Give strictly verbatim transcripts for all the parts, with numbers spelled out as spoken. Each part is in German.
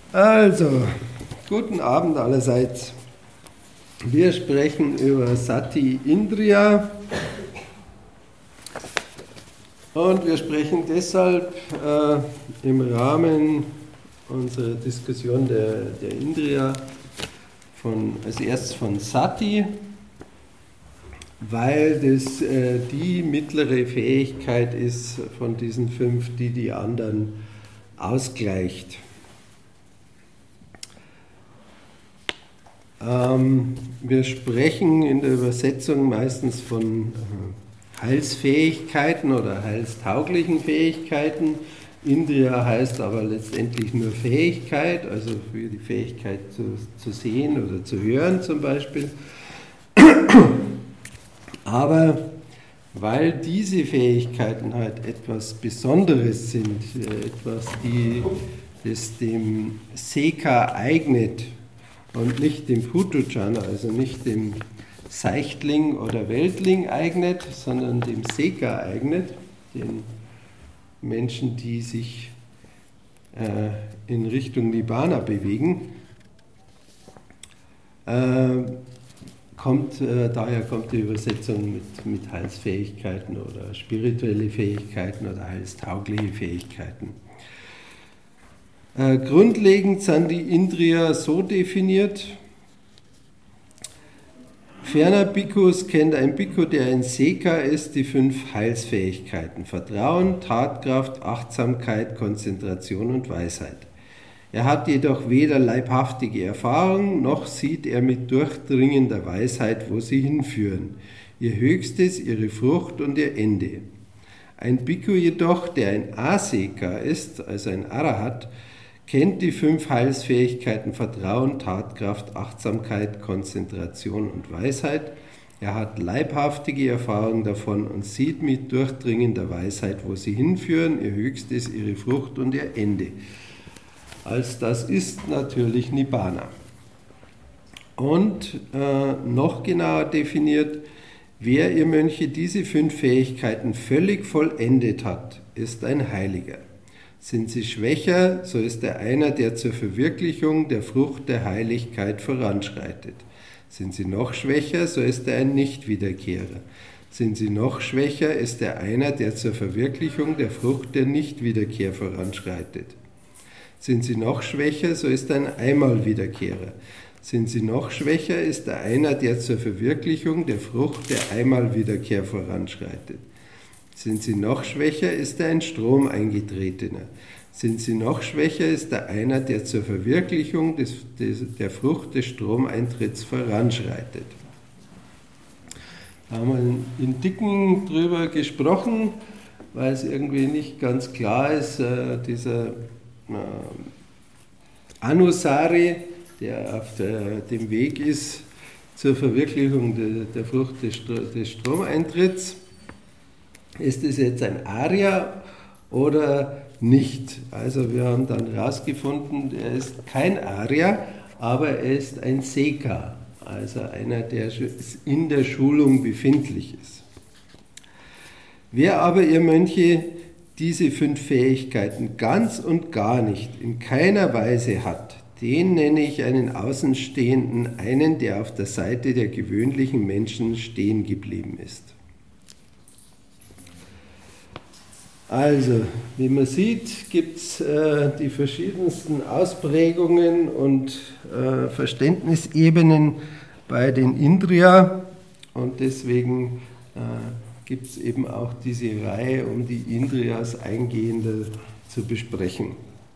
Also, guten Abend allerseits. Wir sprechen über Sati Indriya und wir sprechen deshalb äh, im Rahmen unserer Diskussion der, der Indriya von, als erstes von Sati, weil das äh, die mittlere Fähigkeit ist von diesen fünf, die die anderen ausgleicht. Ähm, wir sprechen in der Übersetzung meistens von äh, Heilsfähigkeiten oder heilstauglichen Fähigkeiten. Indriya heißt aber letztendlich nur Fähigkeit, also für die Fähigkeit zu, zu sehen oder zu hören zum Beispiel. Aber weil diese Fähigkeiten halt etwas Besonderes sind, äh, etwas, die es dem Seka eignet, und nicht dem Puthujjana, also nicht dem Seichtling oder Weltling eignet, sondern dem Seka eignet, den Menschen, die sich äh, in Richtung Nibbana bewegen. Äh, kommt, äh, daher kommt die Übersetzung mit, mit Heilsfähigkeiten oder spirituelle Fähigkeiten oder heilstaugliche Fähigkeiten. Äh, grundlegend sind die Indriya so definiert: Ferner Bhikkhus kennt ein Bhikkhu, der ein Seka ist, die fünf Heilsfähigkeiten: Vertrauen, Tatkraft, Achtsamkeit, Konzentration und Weisheit. Er hat jedoch weder leibhaftige Erfahrung, noch sieht er mit durchdringender Weisheit, wo sie hinführen, ihr Höchstes, ihre Frucht und ihr Ende. Ein Bhikkhu jedoch, der ein Aseka ist, also ein Arahat, kennt die fünf Heilsfähigkeiten Vertrauen, Tatkraft, Achtsamkeit, Konzentration und Weisheit. Er hat leibhaftige Erfahrung davon und sieht mit durchdringender Weisheit, wo sie hinführen, ihr Höchstes, ihre Frucht und ihr Ende. Als das ist natürlich Nibbana. Und äh, noch genauer definiert: Wer, ihr Mönche, diese fünf Fähigkeiten völlig vollendet hat, ist ein Heiliger. Sind sie schwächer, so ist er einer, der zur Verwirklichung der Frucht der Heiligkeit voranschreitet. Sind sie noch schwächer, so ist er ein Nichtwiederkehrer. Sind sie noch schwächer, ist er einer, der zur Verwirklichung der Frucht der Nichtwiederkehr voranschreitet. Sind sie noch schwächer, so ist er ein Einmalwiederkehrer. Sind sie noch schwächer, ist er einer, der zur Verwirklichung der Frucht der Einmalwiederkehr voranschreitet. Sind sie noch schwächer, ist er ein Stromeingetretener. Sind sie noch schwächer, ist er einer, der zur Verwirklichung des, des, der Frucht des Stromeintritts voranschreitet. Da haben wir in Dicken drüber gesprochen, weil es irgendwie nicht ganz klar ist, äh, dieser äh, Anusari, der auf der, dem Weg ist zur Verwirklichung de, der Frucht des, des Stromeintritts. Ist es jetzt ein Arya oder nicht? Also wir haben dann herausgefunden, er ist kein Arya, aber er ist ein Seka, also einer, der in der Schulung befindlich ist. Wer aber, ihr Mönche, diese fünf Fähigkeiten ganz und gar nicht, in keiner Weise hat, den nenne ich einen Außenstehenden, einen, der auf der Seite der gewöhnlichen Menschen stehen geblieben ist. Also, wie man sieht, gibt es äh, die verschiedensten Ausprägungen und äh, Verständnisebenen bei den Indriya, und deswegen äh, gibt es eben auch diese Reihe, um die Indriyas eingehender zu besprechen.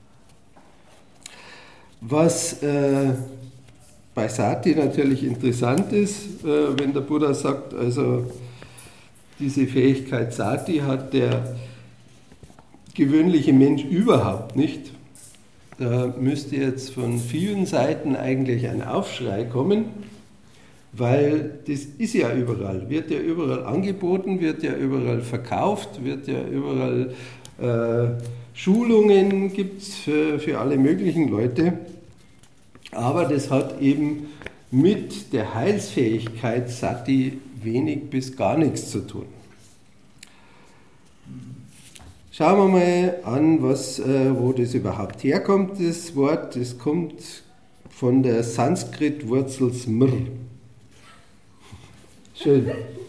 Was äh, bei Sati natürlich interessant ist, äh, wenn der Buddha sagt, also diese Fähigkeit Sati hat der gewöhnliche Mensch überhaupt nicht. Da müsste jetzt von vielen Seiten eigentlich ein Aufschrei kommen, weil das ist ja überall, wird ja überall angeboten, wird ja überall verkauft, wird ja überall äh, Schulungen gibt es für, für alle möglichen Leute, aber das hat eben mit der Heilsfähigkeit Sati wenig bis gar nichts zu tun. Schauen wir mal an, was, äh, wo das überhaupt herkommt, das Wort. Das kommt von der Sanskrit-Wurzel smr. Schön.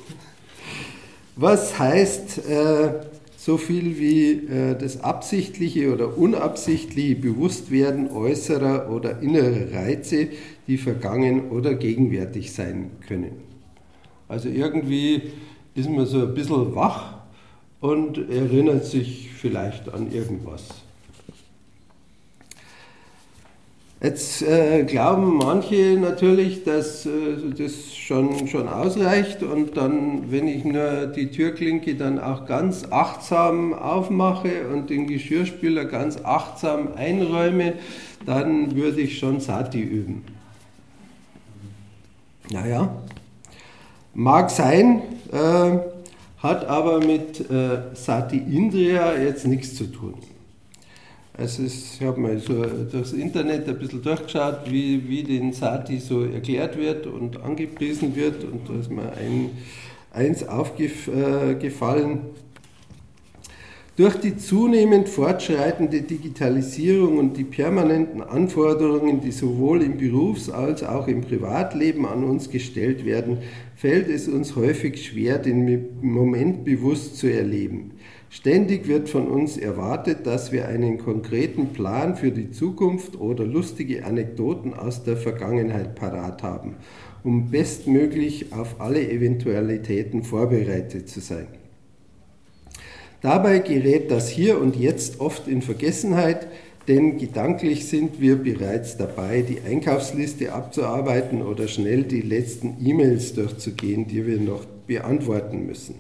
Was heißt äh, so viel wie äh, das absichtliche oder unabsichtliche Bewusstwerden äußerer oder innerer Reize, die vergangen oder gegenwärtig sein können. Also irgendwie ist man so ein bisschen wach und erinnert sich vielleicht an irgendwas. Jetzt äh, glauben manche natürlich, dass äh, das schon, schon ausreicht und dann, wenn ich nur die Türklinke dann auch ganz achtsam aufmache und den Geschirrspüler ganz achtsam einräume, dann würde ich schon Sati üben. Naja, mag sein, äh, hat aber mit äh, Sati Indriya jetzt nichts zu tun. Also ich habe mal so durchs Internet ein bisschen durchgeschaut, wie, wie den Sati so erklärt wird und angepriesen wird, und da ist mir ein, eins aufgefallen. Durch die zunehmend fortschreitende Digitalisierung und die permanenten Anforderungen, die sowohl im Berufs- als auch im Privatleben an uns gestellt werden, fällt es uns häufig schwer, den Moment bewusst zu erleben. Ständig wird von uns erwartet, dass wir einen konkreten Plan für die Zukunft oder lustige Anekdoten aus der Vergangenheit parat haben, um bestmöglich auf alle Eventualitäten vorbereitet zu sein. Dabei gerät das Hier und Jetzt oft in Vergessenheit, denn gedanklich sind wir bereits dabei, die Einkaufsliste abzuarbeiten oder schnell die letzten E-Mails durchzugehen, die wir noch beantworten müssen.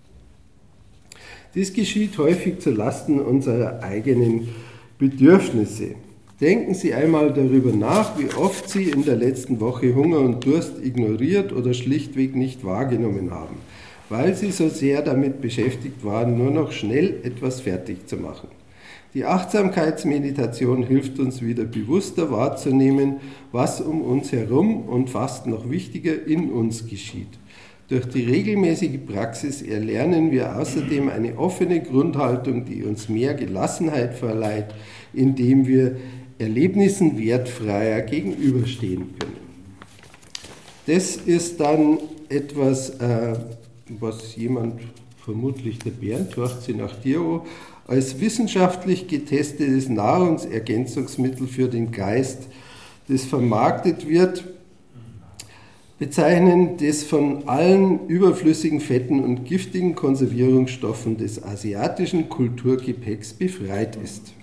Dies geschieht häufig zu Lasten unserer eigenen Bedürfnisse. Denken Sie einmal darüber nach, wie oft Sie in der letzten Woche Hunger und Durst ignoriert oder schlichtweg nicht wahrgenommen haben, weil Sie so sehr damit beschäftigt waren, nur noch schnell etwas fertig zu machen. Die Achtsamkeitsmeditation hilft uns wieder bewusster wahrzunehmen, was um uns herum und fast noch wichtiger in uns geschieht. Durch die regelmäßige Praxis erlernen wir außerdem eine offene Grundhaltung, die uns mehr Gelassenheit verleiht, indem wir Erlebnissen wertfreier gegenüberstehen können. Das ist dann etwas, äh, was jemand, vermutlich der Bernd, hört sie nach dir an, als wissenschaftlich getestetes Nahrungsergänzungsmittel für den Geist, das vermarktet wird, bezeichnen, das von allen überflüssigen Fetten und giftigen Konservierungsstoffen des asiatischen Kulturgepäcks befreit ist.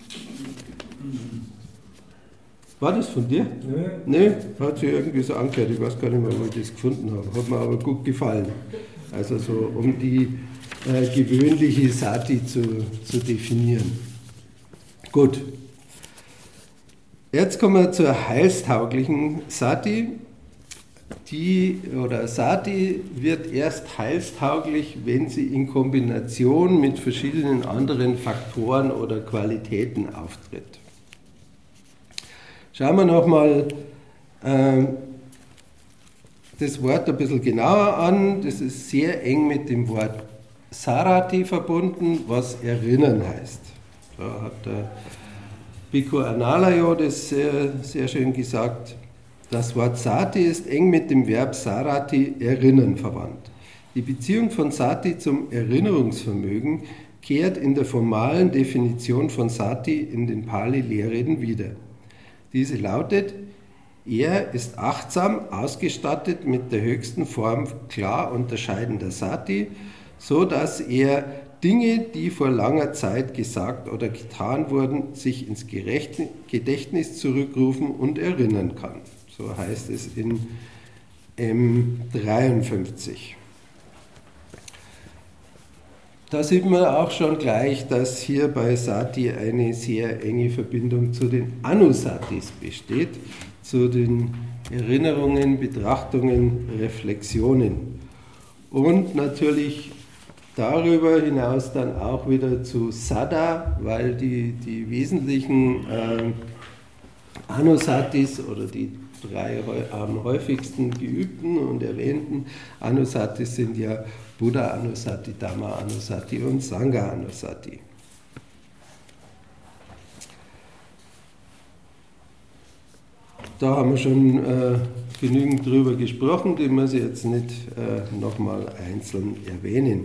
War das von dir? Nö. Nö, hat sich irgendwie so angehört, ich weiß gar nicht mehr, wo ich das gefunden habe. Hat mir aber gut gefallen. Also so, um die äh, gewöhnliche Sati zu, zu definieren. Gut. Jetzt kommen wir zur heilstauglichen Sati. Die oder Sati wird erst heilstauglich, wenn sie in Kombination mit verschiedenen anderen Faktoren oder Qualitäten auftritt. Schauen wir nochmal äh, das Wort ein bisschen genauer an. Das ist sehr eng mit dem Wort Sarati verbunden, was erinnern heißt. Da hat der Bhikkhu Analayo das sehr, sehr schön gesagt. Das Wort Sati ist eng mit dem Verb Sarati, erinnern, verwandt. Die Beziehung von Sati zum Erinnerungsvermögen kehrt in der formalen Definition von Sati in den Pali-Lehrreden wieder. Diese lautet: Er ist achtsam ausgestattet mit der höchsten Form klar unterscheidender Sati, so dass er Dinge, die vor langer Zeit gesagt oder getan wurden, sich ins Gedächtnis zurückrufen und erinnern kann. So heißt es in M dreiundfünfzig. Da sieht man auch schon gleich, dass hier bei Sati eine sehr enge Verbindung zu den Anusatis besteht, zu den Erinnerungen, Betrachtungen, Reflexionen. Und natürlich darüber hinaus dann auch wieder zu Sada, weil die, die wesentlichen äh, Anusatis oder die drei am häufigsten geübten und erwähnten Anusatis sind ja Buddha Anusati, Dhamma Anusati und Sangha Anusati. da haben wir schon äh, genügend drüber gesprochen, die muss ich jetzt nicht äh, nochmal einzeln erwähnen.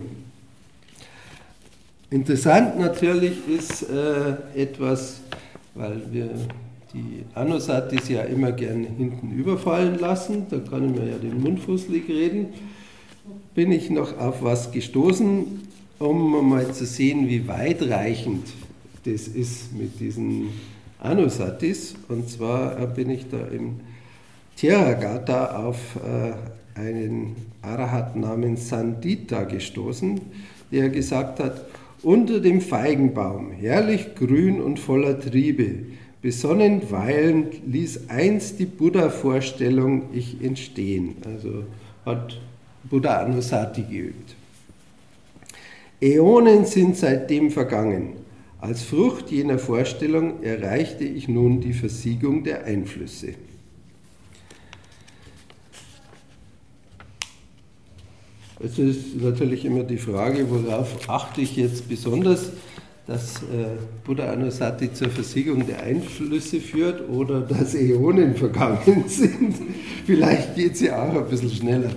Interessant natürlich ist äh, etwas, weil wir die Anusatis ja immer gern hinten überfallen lassen, da kann ich mir ja den Mund fusselig reden, bin ich noch auf was gestoßen, um mal zu sehen, wie weitreichend das ist mit diesen Anusatis. Und zwar bin ich da im Theravada auf äh, einen Arahat namens Sandita gestoßen, der gesagt hat, unter dem Feigenbaum, herrlich grün und voller Triebe, besonnen weilend ließ einst die Buddha-Vorstellung ich entstehen. Also hat Buddha Anusati geübt. Äonen sind seitdem vergangen. Als Frucht jener Vorstellung erreichte ich nun die Versiegung der Einflüsse. Es ist natürlich immer die Frage, worauf achte ich jetzt besonders, dass äh, Buddha Anusati zur Versiegung der Einflüsse führt oder dass Äonen vergangen sind. Vielleicht geht es ja auch ein bisschen schneller.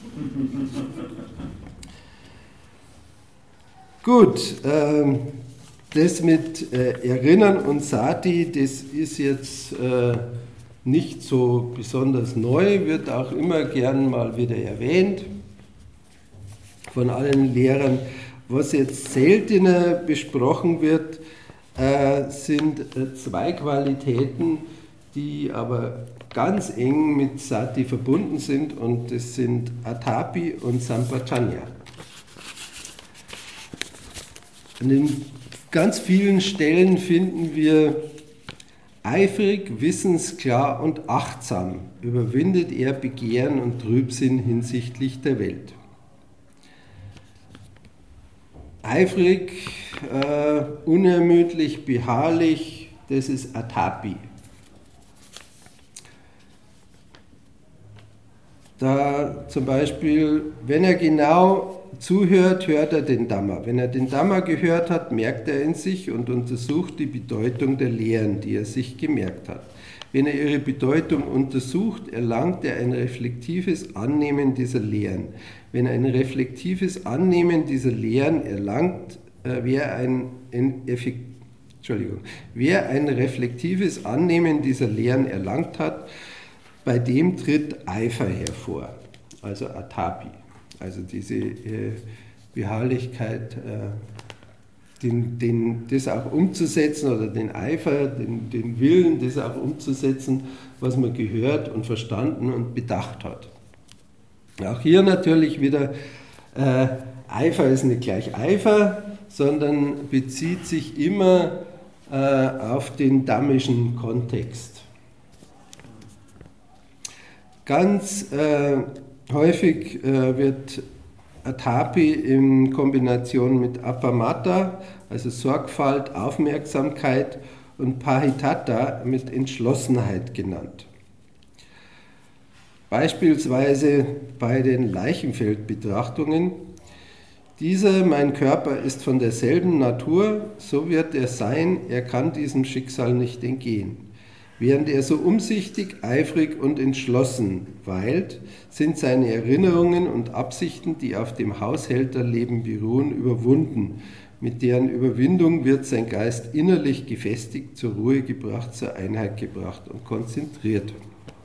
Gut, ähm, das mit äh, Erinnern und Sati, das ist jetzt äh, nicht so besonders neu, wird auch immer gern mal wieder erwähnt von allen Lehrern. Was jetzt seltener besprochen wird, äh, sind äh, zwei Qualitäten, die aber ganz eng mit Sati verbunden sind, und das sind Atapi und Sampajanya. An den ganz vielen Stellen finden wir: eifrig, wissensklar und achtsam überwindet er Begehren und Trübsinn hinsichtlich der Welt. Eifrig, äh, unermüdlich, beharrlich, das ist Atapi. Da zum Beispiel, wenn er genau zuhört, hört er den Dhamma. Wenn er den Dhamma gehört hat, merkt er in sich und untersucht die Bedeutung der Lehren, die er sich gemerkt hat. Wenn er ihre Bedeutung untersucht, erlangt er ein reflektives Annehmen dieser Lehren. Wenn er ein reflektives Annehmen dieser Lehren erlangt, äh, wer, ein, ein Effekt, Entschuldigung, wer ein reflektives Annehmen dieser Lehren erlangt hat, bei dem tritt Eifer hervor, also Atapi, also diese äh, Beharrlichkeit, äh, den, den, das auch umzusetzen, oder den Eifer, den, den Willen, das auch umzusetzen, was man gehört und verstanden und bedacht hat. Auch hier natürlich wieder, äh, Eifer ist nicht gleich Eifer, sondern bezieht sich immer äh, auf den dhammischen Kontext. Ganz äh, häufig äh, wird Atapi in Kombination mit Appamata, also Sorgfalt, Aufmerksamkeit, und Pahitata mit Entschlossenheit genannt. Beispielsweise bei den Leichenfeldbetrachtungen: Dieser, mein Körper, ist von derselben Natur, so wird er sein, er kann diesem Schicksal nicht entgehen. Während er so umsichtig, eifrig und entschlossen weilt, sind seine Erinnerungen und Absichten, die auf dem Haushälterleben beruhen, überwunden. Mit deren Überwindung wird sein Geist innerlich gefestigt, zur Ruhe gebracht, zur Einheit gebracht und konzentriert.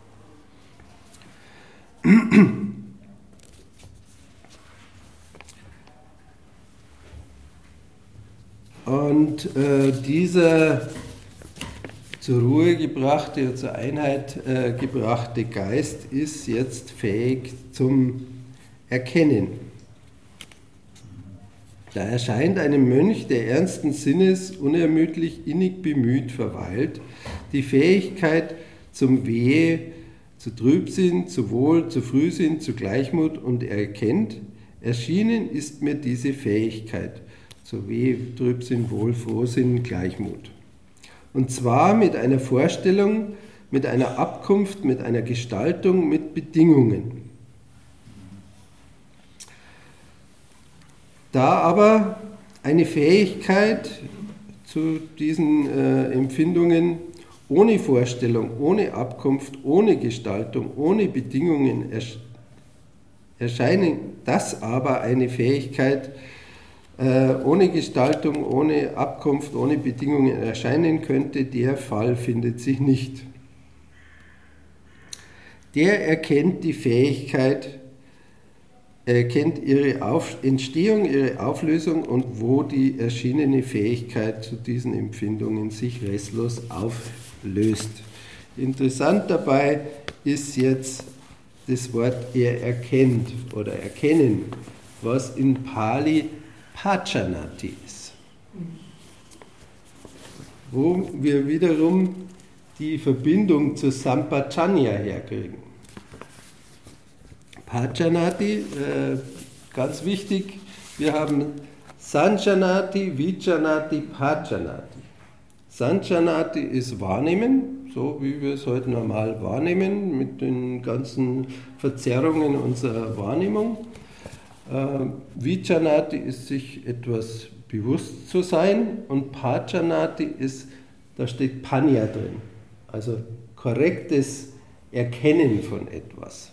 Und äh, dieser zur Ruhe gebrachte, zur Einheit äh, gebrachte Geist ist jetzt fähig zum Erkennen. Da erscheint einem Mönch, der ernsten Sinnes unermüdlich innig bemüht verweilt, die Fähigkeit zum Wehe, zu Trübsinn, zu Wohl, zu Frühsinn, zu Gleichmut, und er erkennt: Erschienen ist mir diese Fähigkeit, zu Wehe, Trübsinn, Wohl, Frohsinn, Gleichmut. Und zwar mit einer Vorstellung, mit einer Abkunft, mit einer Gestaltung, mit Bedingungen. Da aber eine Fähigkeit zu diesen äh, Empfindungen ohne Vorstellung, ohne Abkunft, ohne Gestaltung, ohne Bedingungen erscheinen, dass aber eine Fähigkeit äh, ohne Gestaltung, ohne Abkunft, ohne Bedingungen erscheinen könnte, der Fall findet sich nicht. Der erkennt die Fähigkeit, erkennt ihre Auf Entstehung, ihre Auflösung und wo die erschienene Fähigkeit zu diesen Empfindungen sich restlos auflöst. Interessant dabei ist jetzt das Wort er erkennt oder erkennen, was in Pali Pacchanati ist. Wo wir wiederum die Verbindung zu Sampajanya herkriegen. Pacchanati, äh, ganz wichtig, wir haben Sanjanati, Vijanati, Pacchanati. Sanjanati ist Wahrnehmen, so wie wir es heute normal wahrnehmen, mit den ganzen Verzerrungen unserer Wahrnehmung. Äh, Vijanati ist sich etwas bewusst zu sein und Pacchanati ist, da steht Panya drin, also korrektes Erkennen von etwas.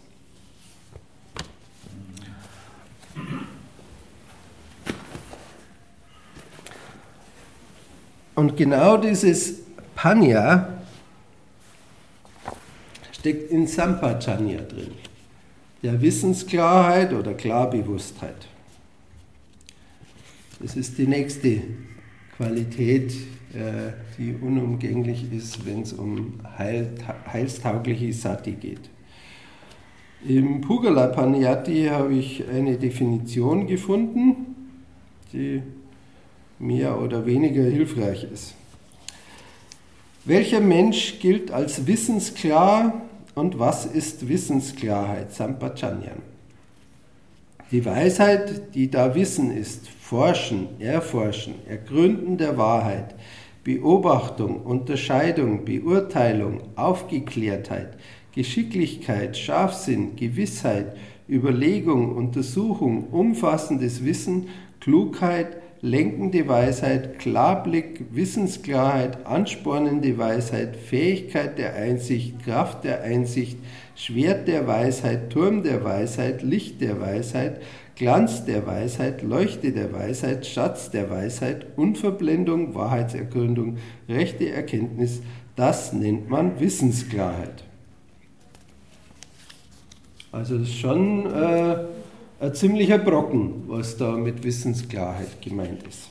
Und genau dieses Panya steckt in Sampajanya drin, der Wissensklarheit oder Klarbewusstheit. Das ist die nächste Qualität, die unumgänglich ist, wenn es um heil, heilstaugliche Sati geht. Im Pugala Paniyati habe ich eine Definition gefunden, die mehr oder weniger hilfreich ist. Welcher Mensch gilt als wissensklar und was ist Wissensklarheit? Sampajanya. Die Weisheit, die da Wissen ist, Forschen, Erforschen, Ergründen der Wahrheit, Beobachtung, Unterscheidung, Beurteilung, Aufgeklärtheit, Geschicklichkeit, Scharfsinn, Gewissheit, Überlegung, Untersuchung, umfassendes Wissen, Klugheit, lenkende Weisheit, Klarblick, Wissensklarheit, anspornende Weisheit, Fähigkeit der Einsicht, Kraft der Einsicht, Schwert der Weisheit, Turm der Weisheit, Licht der Weisheit, Glanz der Weisheit, Leuchte der Weisheit, Schatz der Weisheit, Unverblendung, Wahrheitsergründung, rechte Erkenntnis, das nennt man Wissensklarheit. Also das ist schon äh, ein ziemlicher Brocken, was da mit Wissensklarheit gemeint ist.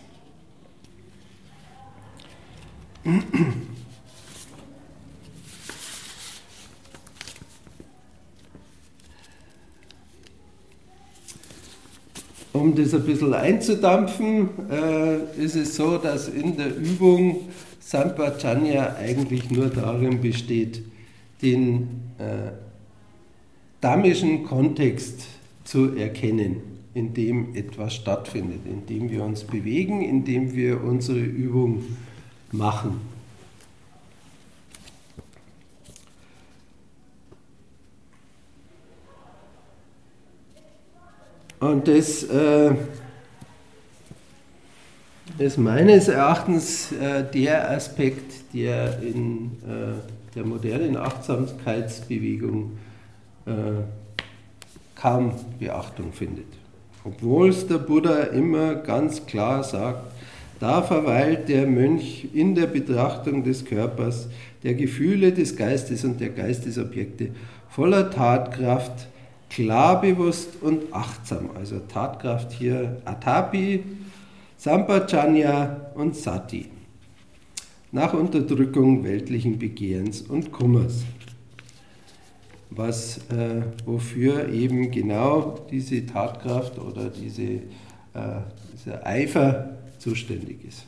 Um das ein bisschen einzudampfen, äh, ist es so, dass in der Übung Sampajanya eigentlich nur darin besteht, den äh, dhammischen Kontext zu erkennen, in dem etwas stattfindet, in dem wir uns bewegen, in dem wir unsere Übung machen. Und das äh, ist meines Erachtens äh, der Aspekt, der in äh, der modernen Achtsamkeitsbewegung äh, kaum Beachtung findet. Obwohl es der Buddha immer ganz klar sagt, da verweilt der Mönch in der Betrachtung des Körpers, der Gefühle des Geistes und der Geistesobjekte voller Tatkraft, klarbewusst und achtsam. Also Tatkraft hier Atapi, Sampajanya und Sati. Nach Unterdrückung weltlichen Begehrens und Kummers. Was, äh, wofür eben genau diese Tatkraft oder diese, äh, dieser Eifer zuständig ist.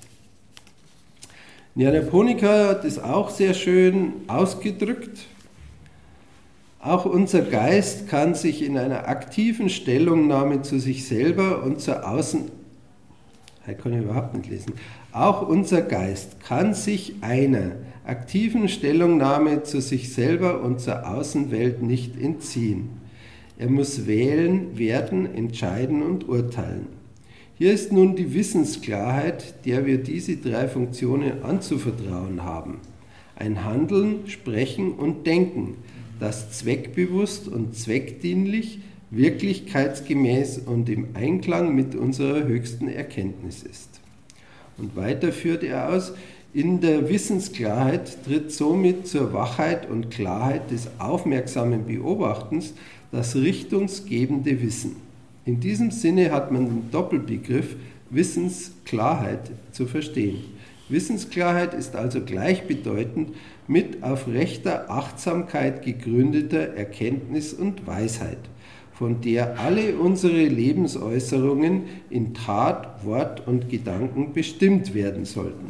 Nyanaponika hat das auch sehr schön ausgedrückt. Auch unser Geist kann sich in einer aktiven Stellungnahme zu sich selber und zur Außen... Ich kann ich überhaupt nicht lesen. Auch unser Geist kann sich einer aktiven Stellungnahme zu sich selber und zur Außenwelt nicht entziehen. Er muss wählen, werden, entscheiden und urteilen. Hier ist nun die Wissensklarheit, der wir diese drei Funktionen anzuvertrauen haben. Ein Handeln, Sprechen und Denken, das zweckbewusst und zweckdienlich, wirklichkeitsgemäß und im Einklang mit unserer höchsten Erkenntnis ist. Und weiter führt er aus, in der Wissensklarheit tritt somit zur Wachheit und Klarheit des aufmerksamen Beobachtens das richtungsgebende Wissen. In diesem Sinne hat man den Doppelbegriff Wissensklarheit zu verstehen. Wissensklarheit ist also gleichbedeutend mit auf rechter Achtsamkeit gegründeter Erkenntnis und Weisheit, von der alle unsere Lebensäußerungen in Tat, Wort und Gedanken bestimmt werden sollten.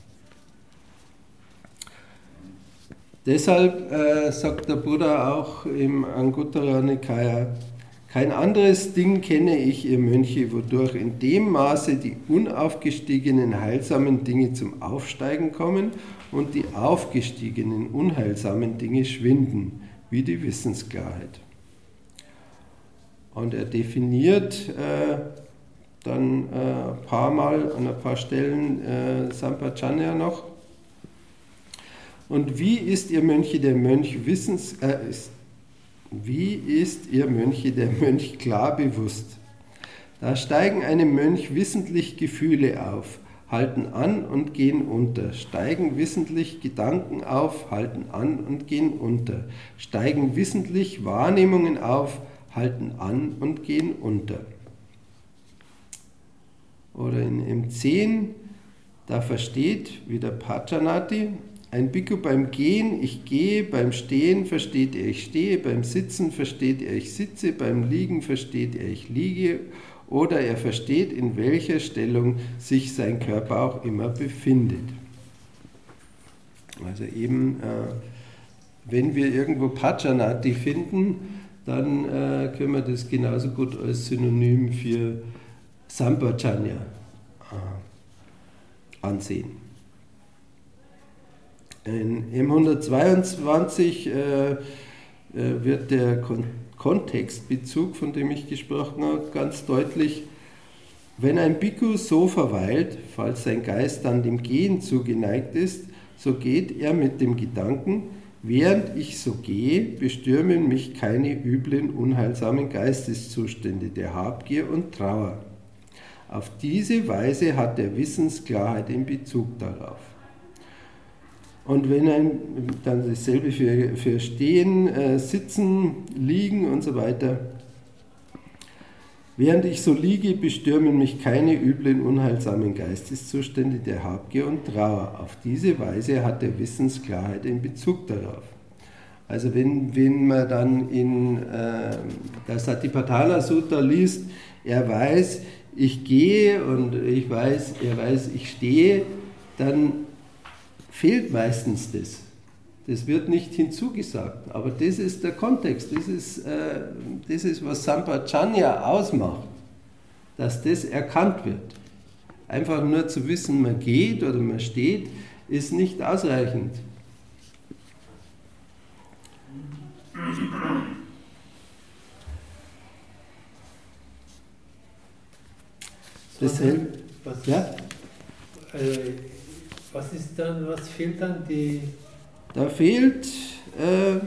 Deshalb äh, sagt der Buddha auch im Anguttara Nikaya, kein anderes Ding kenne ich, ihr Mönche, wodurch in dem Maße die unaufgestiegenen heilsamen Dinge zum Aufsteigen kommen und die aufgestiegenen unheilsamen Dinge schwinden, wie die Wissensklarheit. Und er definiert äh, dann äh, ein paar Mal an ein paar Stellen äh, Sampajanya noch. Und wie ist ihr Mönche der Mönch wissens... Äh, ist, Wie ist ihr Mönche der Mönch klar bewusst? Da steigen einem Mönch wissentlich Gefühle auf, halten an und gehen unter, steigen wissentlich Gedanken auf, halten an und gehen unter, steigen wissentlich Wahrnehmungen auf, halten an und gehen unter. Oder in M zehn, da versteht wieder Pacchanati, ein Bhikkhu beim Gehen, ich gehe, beim Stehen versteht er, ich stehe, beim Sitzen versteht er, ich sitze, beim Liegen versteht er, ich liege, oder er versteht, in welcher Stellung sich sein Körper auch immer befindet. Also eben, äh, wenn wir irgendwo Pacchanati finden, dann äh, können wir das genauso gut als Synonym für Sampajanya äh, ansehen. In M hundertzweiundzwanzig äh, äh, wird der Kon- Kontextbezug, von dem ich gesprochen habe, ganz deutlich. Wenn ein Bhikkhu so verweilt, falls sein Geist dann dem Gehen zugeneigt ist, so geht er mit dem Gedanken, während ich so gehe, bestürmen mich keine üblen, unheilsamen Geisteszustände der Habgier und Trauer. Auf diese Weise hat er Wissensklarheit in Bezug darauf. Und wenn ein, dann dasselbe für, für Stehen, äh, Sitzen, Liegen und so weiter. Während ich so liege, bestürmen mich keine üblen, unheilsamen Geisteszustände der Habgier und Trauer. Auf diese Weise hat er Wissensklarheit in Bezug darauf. Also wenn, wenn man dann in äh, das Satipatthana Sutta liest, er weiß, ich gehe und ich weiß, er weiß, ich stehe, dann fehlt meistens das. Das wird nicht hinzugesagt, aber das ist der Kontext, das ist, äh, das ist was Sampajanya ausmacht, dass das erkannt wird. Einfach nur zu wissen, man geht oder man steht, ist nicht ausreichend. Deshalb, was, ja? Äh, was ist dann, was fehlt dann? Die Da fehlt äh,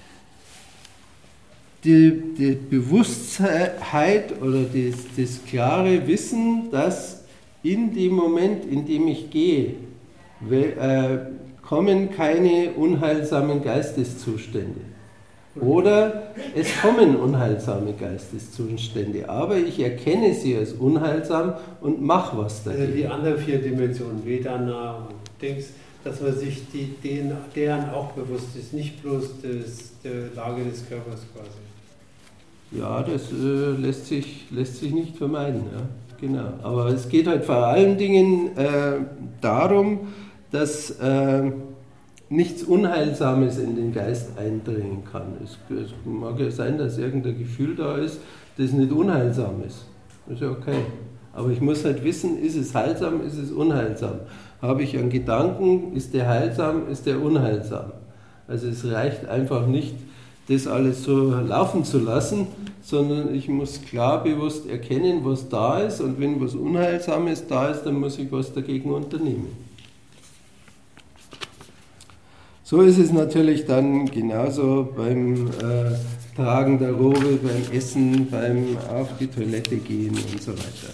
die, die Bewusstheit oder das, das klare Wissen, dass in dem Moment, in dem ich gehe, we, äh, kommen keine unheilsamen Geisteszustände. Oder es kommen unheilsame Geisteszustände, aber ich erkenne sie als unheilsam und mache was dagegen. Also die anderen vier Dimensionen, Vedana und Dings, dass man sich die, denen, deren auch bewusst ist, nicht bloß des, der Lage des Körpers quasi. Ja, das äh, lässt, sich, lässt sich nicht vermeiden, ja, genau. Aber es geht halt vor allen Dingen äh, darum, dass äh, nichts Unheilsames in den Geist eindringen kann. Es, es mag ja sein, dass irgendein Gefühl da ist, das nicht unheilsam ist. Das ist ja okay. Aber ich muss halt wissen, ist es heilsam, ist es unheilsam? Habe ich einen Gedanken, ist der heilsam, ist der unheilsam? Also es reicht einfach nicht, das alles so laufen zu lassen, sondern ich muss klar bewusst erkennen, was da ist, und wenn was Unheilsames da ist, dann muss ich was dagegen unternehmen. So ist es natürlich dann genauso beim äh, Tragen der Robe, beim Essen, beim auf die Toilette gehen und so weiter.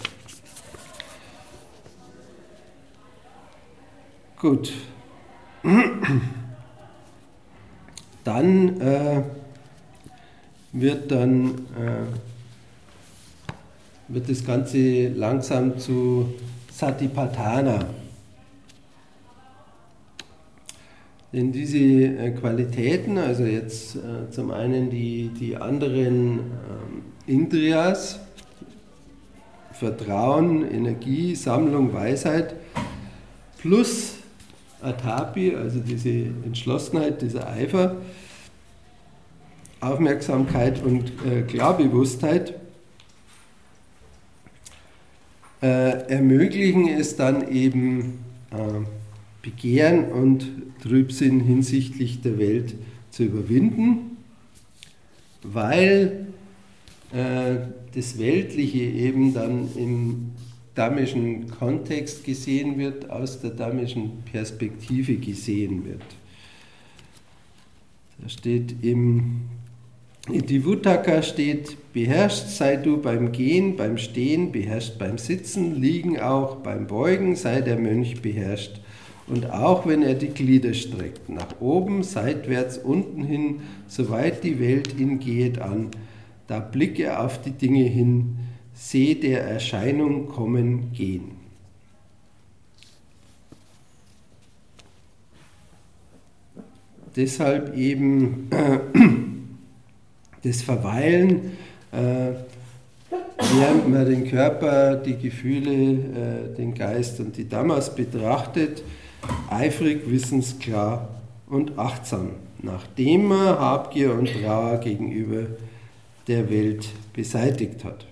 Gut. Dann äh, wird dann äh, wird das Ganze langsam zu Satipatthana. Denn diese äh, Qualitäten, also jetzt äh, zum einen die, die anderen äh, Indriyas, Vertrauen, Energie, Sammlung, Weisheit, plus Atapi, also diese Entschlossenheit, dieser Eifer, Aufmerksamkeit und äh, Klarbewusstheit, äh, ermöglichen es dann eben äh, Begehren und Trübsinn hinsichtlich der Welt zu überwinden, weil äh, das Weltliche eben dann im dhammischen Kontext gesehen wird, aus der dhammischen Perspektive gesehen wird. Da steht im Itivuttaka steht, beherrscht sei du beim Gehen, beim Stehen, beherrscht beim Sitzen, Liegen auch, beim Beugen sei der Mönch beherrscht. Und auch wenn er die Glieder streckt, nach oben, seitwärts, unten hin, soweit die Welt ihn gehet an, da blick er auf die Dinge hin, seh der Erscheinung kommen, gehen. Deshalb eben äh, das Verweilen, äh, während man den Körper, die Gefühle, äh, den Geist und die Dhammas betrachtet, eifrig, wissensklar und achtsam, nachdem man Habgier und Trauer gegenüber der Welt beseitigt hat.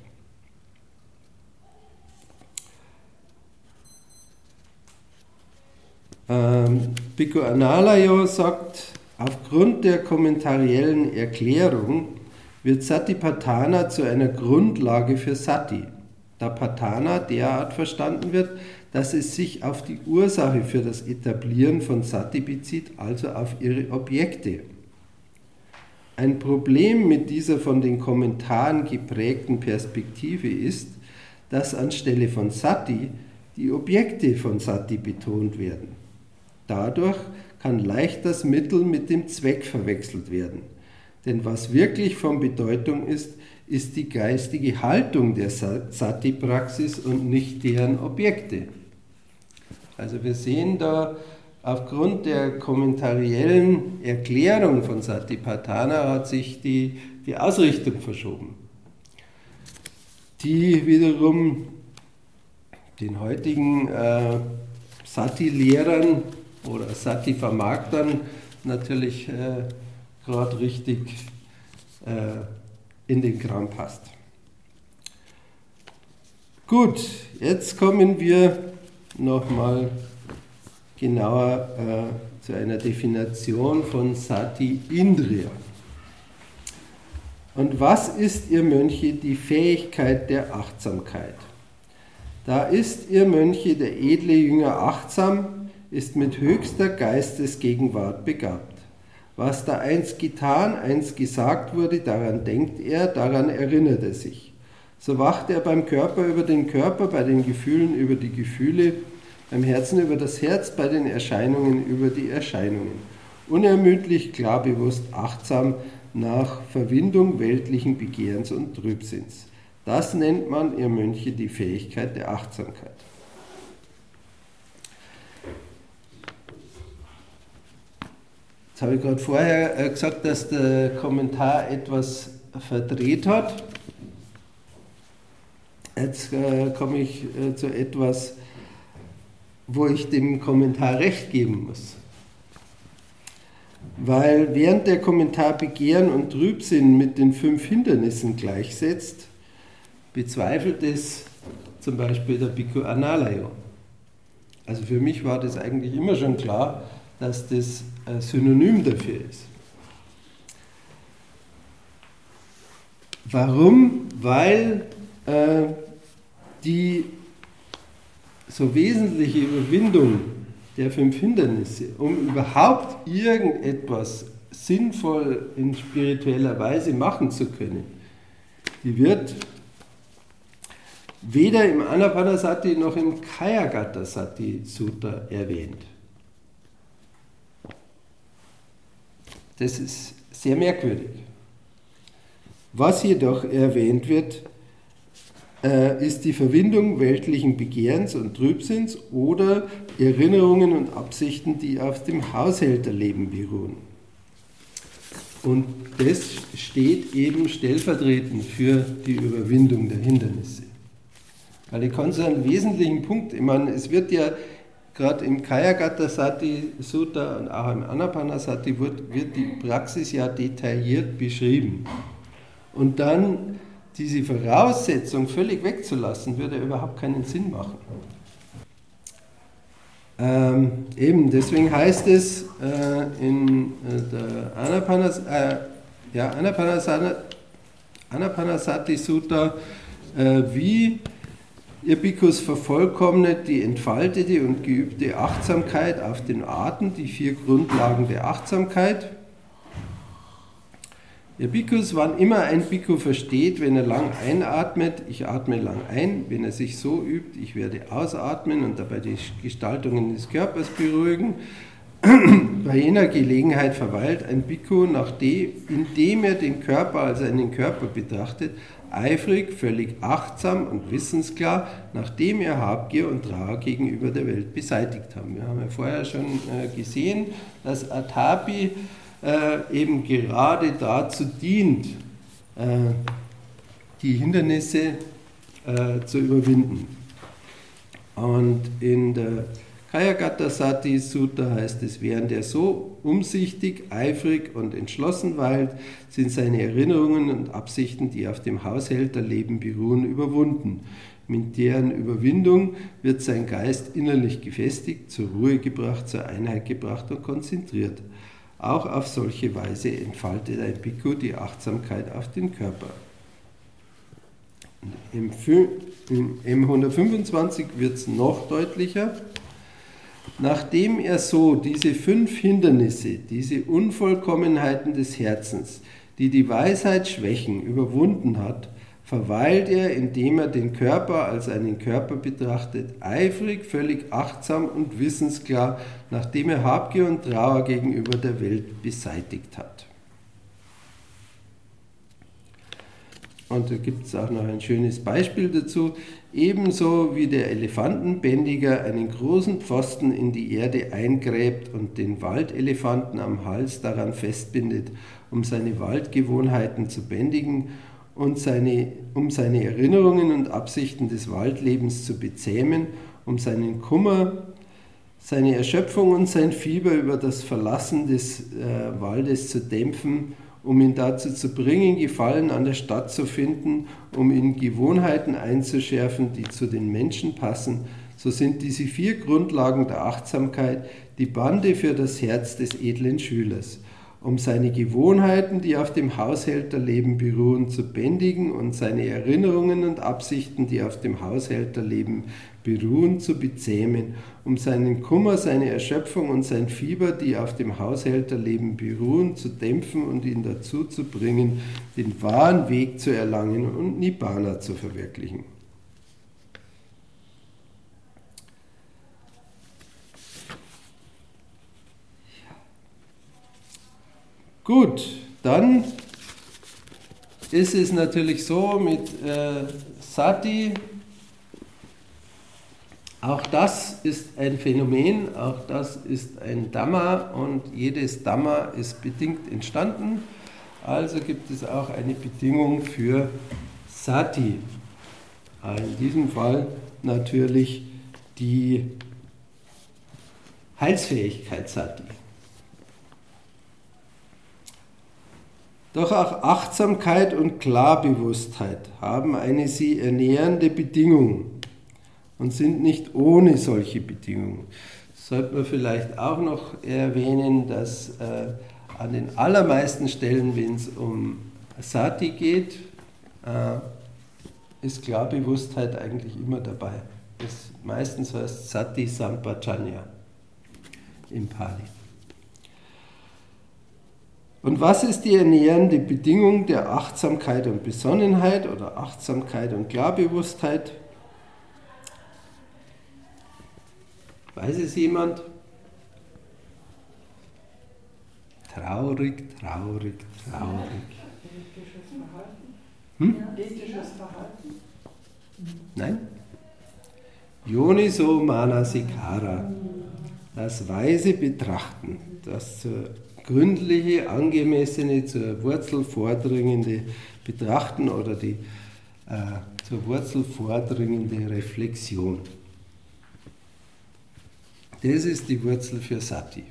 Ähm, Bhikkhu Analayo sagt, aufgrund der kommentariellen Erklärung wird Satipatthana zu einer Grundlage für Sati, da Patthana derart verstanden wird, dass es sich auf die Ursache für das Etablieren von Sati bezieht, also auf ihre Objekte. Ein Problem mit dieser von den Kommentaren geprägten Perspektive ist, dass anstelle von Sati die Objekte von Sati betont werden. Dadurch kann leicht das Mittel mit dem Zweck verwechselt werden. Denn was wirklich von Bedeutung ist, ist die geistige Haltung der Sati-Praxis und nicht deren Objekte. Also wir sehen da, aufgrund der kommentariellen Erklärung von Satipatthana hat sich die, die Ausrichtung verschoben, die wiederum den heutigen äh, Sati-Lehrern oder Sati-Vermarktern natürlich äh, gerade richtig äh, in den Kram passt. Gut, jetzt kommen wir nochmal genauer äh, zu einer Definition von Sati Indriya. Und was ist, ihr Mönche, die Fähigkeit der Achtsamkeit? Da ist, ihr Mönche, der edle Jünger achtsam, ist mit höchster Geistesgegenwart begabt. Was da einst getan, einst gesagt wurde, daran denkt er, daran erinnert er sich. So wacht er beim Körper über den Körper, bei den Gefühlen über die Gefühle, beim Herzen über das Herz, bei den Erscheinungen über die Erscheinungen. Unermüdlich, klarbewusst, achtsam nach Verwindung weltlichen Begehrens und Trübsinns. Das nennt man, ihr Mönche, die Fähigkeit der Achtsamkeit. Jetzt habe ich gerade vorher gesagt, dass der Kommentar etwas verdreht hat. Jetzt äh, komme ich äh, zu etwas, wo ich dem Kommentar recht geben muss. Weil während der Kommentar Begehren und Trübsinn mit den fünf Hindernissen gleichsetzt, bezweifelt es zum Beispiel der Bhikkhu Analayo. Also für mich war das eigentlich immer schon klar, dass das ein Synonym dafür ist. Warum? Weil äh, die so wesentliche Überwindung der fünf Hindernisse, um überhaupt irgendetwas sinnvoll in spiritueller Weise machen zu können, die wird weder im Anapanasati noch im Kayagata-Sati Sutta erwähnt. Das ist sehr merkwürdig. Was jedoch erwähnt wird, äh, ist die Verwindung weltlichen Begehrens und Trübsinns oder Erinnerungen und Absichten, die auf dem Haushälterleben beruhen. Und das steht eben stellvertretend für die Überwindung der Hindernisse. Weil ich kann so einen wesentlichen Punkt, ich meine, es wird ja gerade im Kayagata-Sati Sutta und auch im Anapanasati wird, wird die Praxis ja detailliert beschrieben. Und dann diese Voraussetzung völlig wegzulassen, würde überhaupt keinen Sinn machen. Ähm, eben, deswegen heißt es äh, in äh, der Anapanas, äh, ja, Anapanasati, Anapanasati Sutta, äh, wie ihr Bhikkhus vervollkommnet die entfaltete und geübte Achtsamkeit auf den Atem, die vier Grundlagen der Achtsamkeit. Ihr Bhikkhus, wann immer ein Bhikkhu versteht, wenn er lang einatmet, ich atme lang ein, wenn er sich so übt, ich werde ausatmen und dabei die Gestaltungen des Körpers beruhigen. Bei jener Gelegenheit verweilt ein Bhikkhu, nachdem, indem er den Körper als einen Körper betrachtet, eifrig, völlig achtsam und wissensklar, nachdem er Habgier und Trauer gegenüber der Welt beseitigt haben. Wir haben ja vorher schon äh, gesehen, dass Atapi äh, eben gerade dazu dient, äh, die Hindernisse äh, zu überwinden. Und in der Kayagata-Sati Sutta heißt es, während er so umsichtig, eifrig und entschlossen weilt, sind seine Erinnerungen und Absichten, die auf dem Haushälterleben beruhen, überwunden. Mit deren Überwindung wird sein Geist innerlich gefestigt, zur Ruhe gebracht, zur Einheit gebracht und konzentriert. Auch auf solche Weise entfaltet ein Bhikkhu die Achtsamkeit auf den Körper. Im M hundertfünfundzwanzig wird es noch deutlicher. Nachdem er so diese fünf Hindernisse, diese Unvollkommenheiten des Herzens, die die Weisheit schwächen, überwunden hat, verweilt er, indem er den Körper als einen Körper betrachtet, eifrig, völlig achtsam und wissensklar, nachdem er Habgier und Trauer gegenüber der Welt beseitigt hat. Und da gibt es auch noch ein schönes Beispiel dazu. Ebenso wie der Elefantenbändiger einen großen Pfosten in die Erde eingräbt und den Waldelefanten am Hals daran festbindet, um seine Waldgewohnheiten zu bändigen und seine, um seine Erinnerungen und Absichten des Waldlebens zu bezähmen, um seinen Kummer, seine Erschöpfung und sein Fieber über das Verlassen des äh, Waldes zu dämpfen, um ihn dazu zu bringen, Gefallen an der Stadt zu finden, um ihn Gewohnheiten einzuschärfen, die zu den Menschen passen, so sind diese vier Grundlagen der Achtsamkeit die Bande für das Herz des edlen Schülers, um seine Gewohnheiten, die auf dem Haushälterleben beruhen, zu bändigen und seine Erinnerungen und Absichten, die auf dem Haushälterleben beruhen, zu bezähmen, um seinen Kummer, seine Erschöpfung und sein Fieber, die auf dem Haushälterleben beruhen, zu dämpfen und ihn dazu zu bringen, den wahren Weg zu erlangen und Nibbana zu verwirklichen. Gut, dann ist es natürlich so mit äh, Sati, auch das ist ein Phänomen, auch das ist ein Dhamma und jedes Dhamma ist bedingt entstanden, also gibt es auch eine Bedingung für Sati. In diesem Fall natürlich die Heilsfähigkeit Sati. Doch auch Achtsamkeit und Klarbewusstheit haben eine sie ernährende Bedingung und sind nicht ohne solche Bedingungen. Sollte man vielleicht auch noch erwähnen, dass äh, an den allermeisten Stellen, wenn es um Sati geht, äh, ist Klarbewusstheit eigentlich immer dabei. Das meistens heißt Sati Sampajanya. im Pali. Und was ist die ernährende Bedingung der Achtsamkeit und Besonnenheit oder Achtsamkeit und Klar-Bewusstheit? Weiß es jemand? Traurig, traurig, traurig. Ethisches Verhalten? Hm? Ethisches Verhalten? Nein? Yoniso Manasikara, das weise Betrachten, das zur gründliche, angemessene, zur Wurzel vordringende Betrachten oder die äh, zur Wurzel vordringende Reflexion. Das ist die Wurzel für Sati.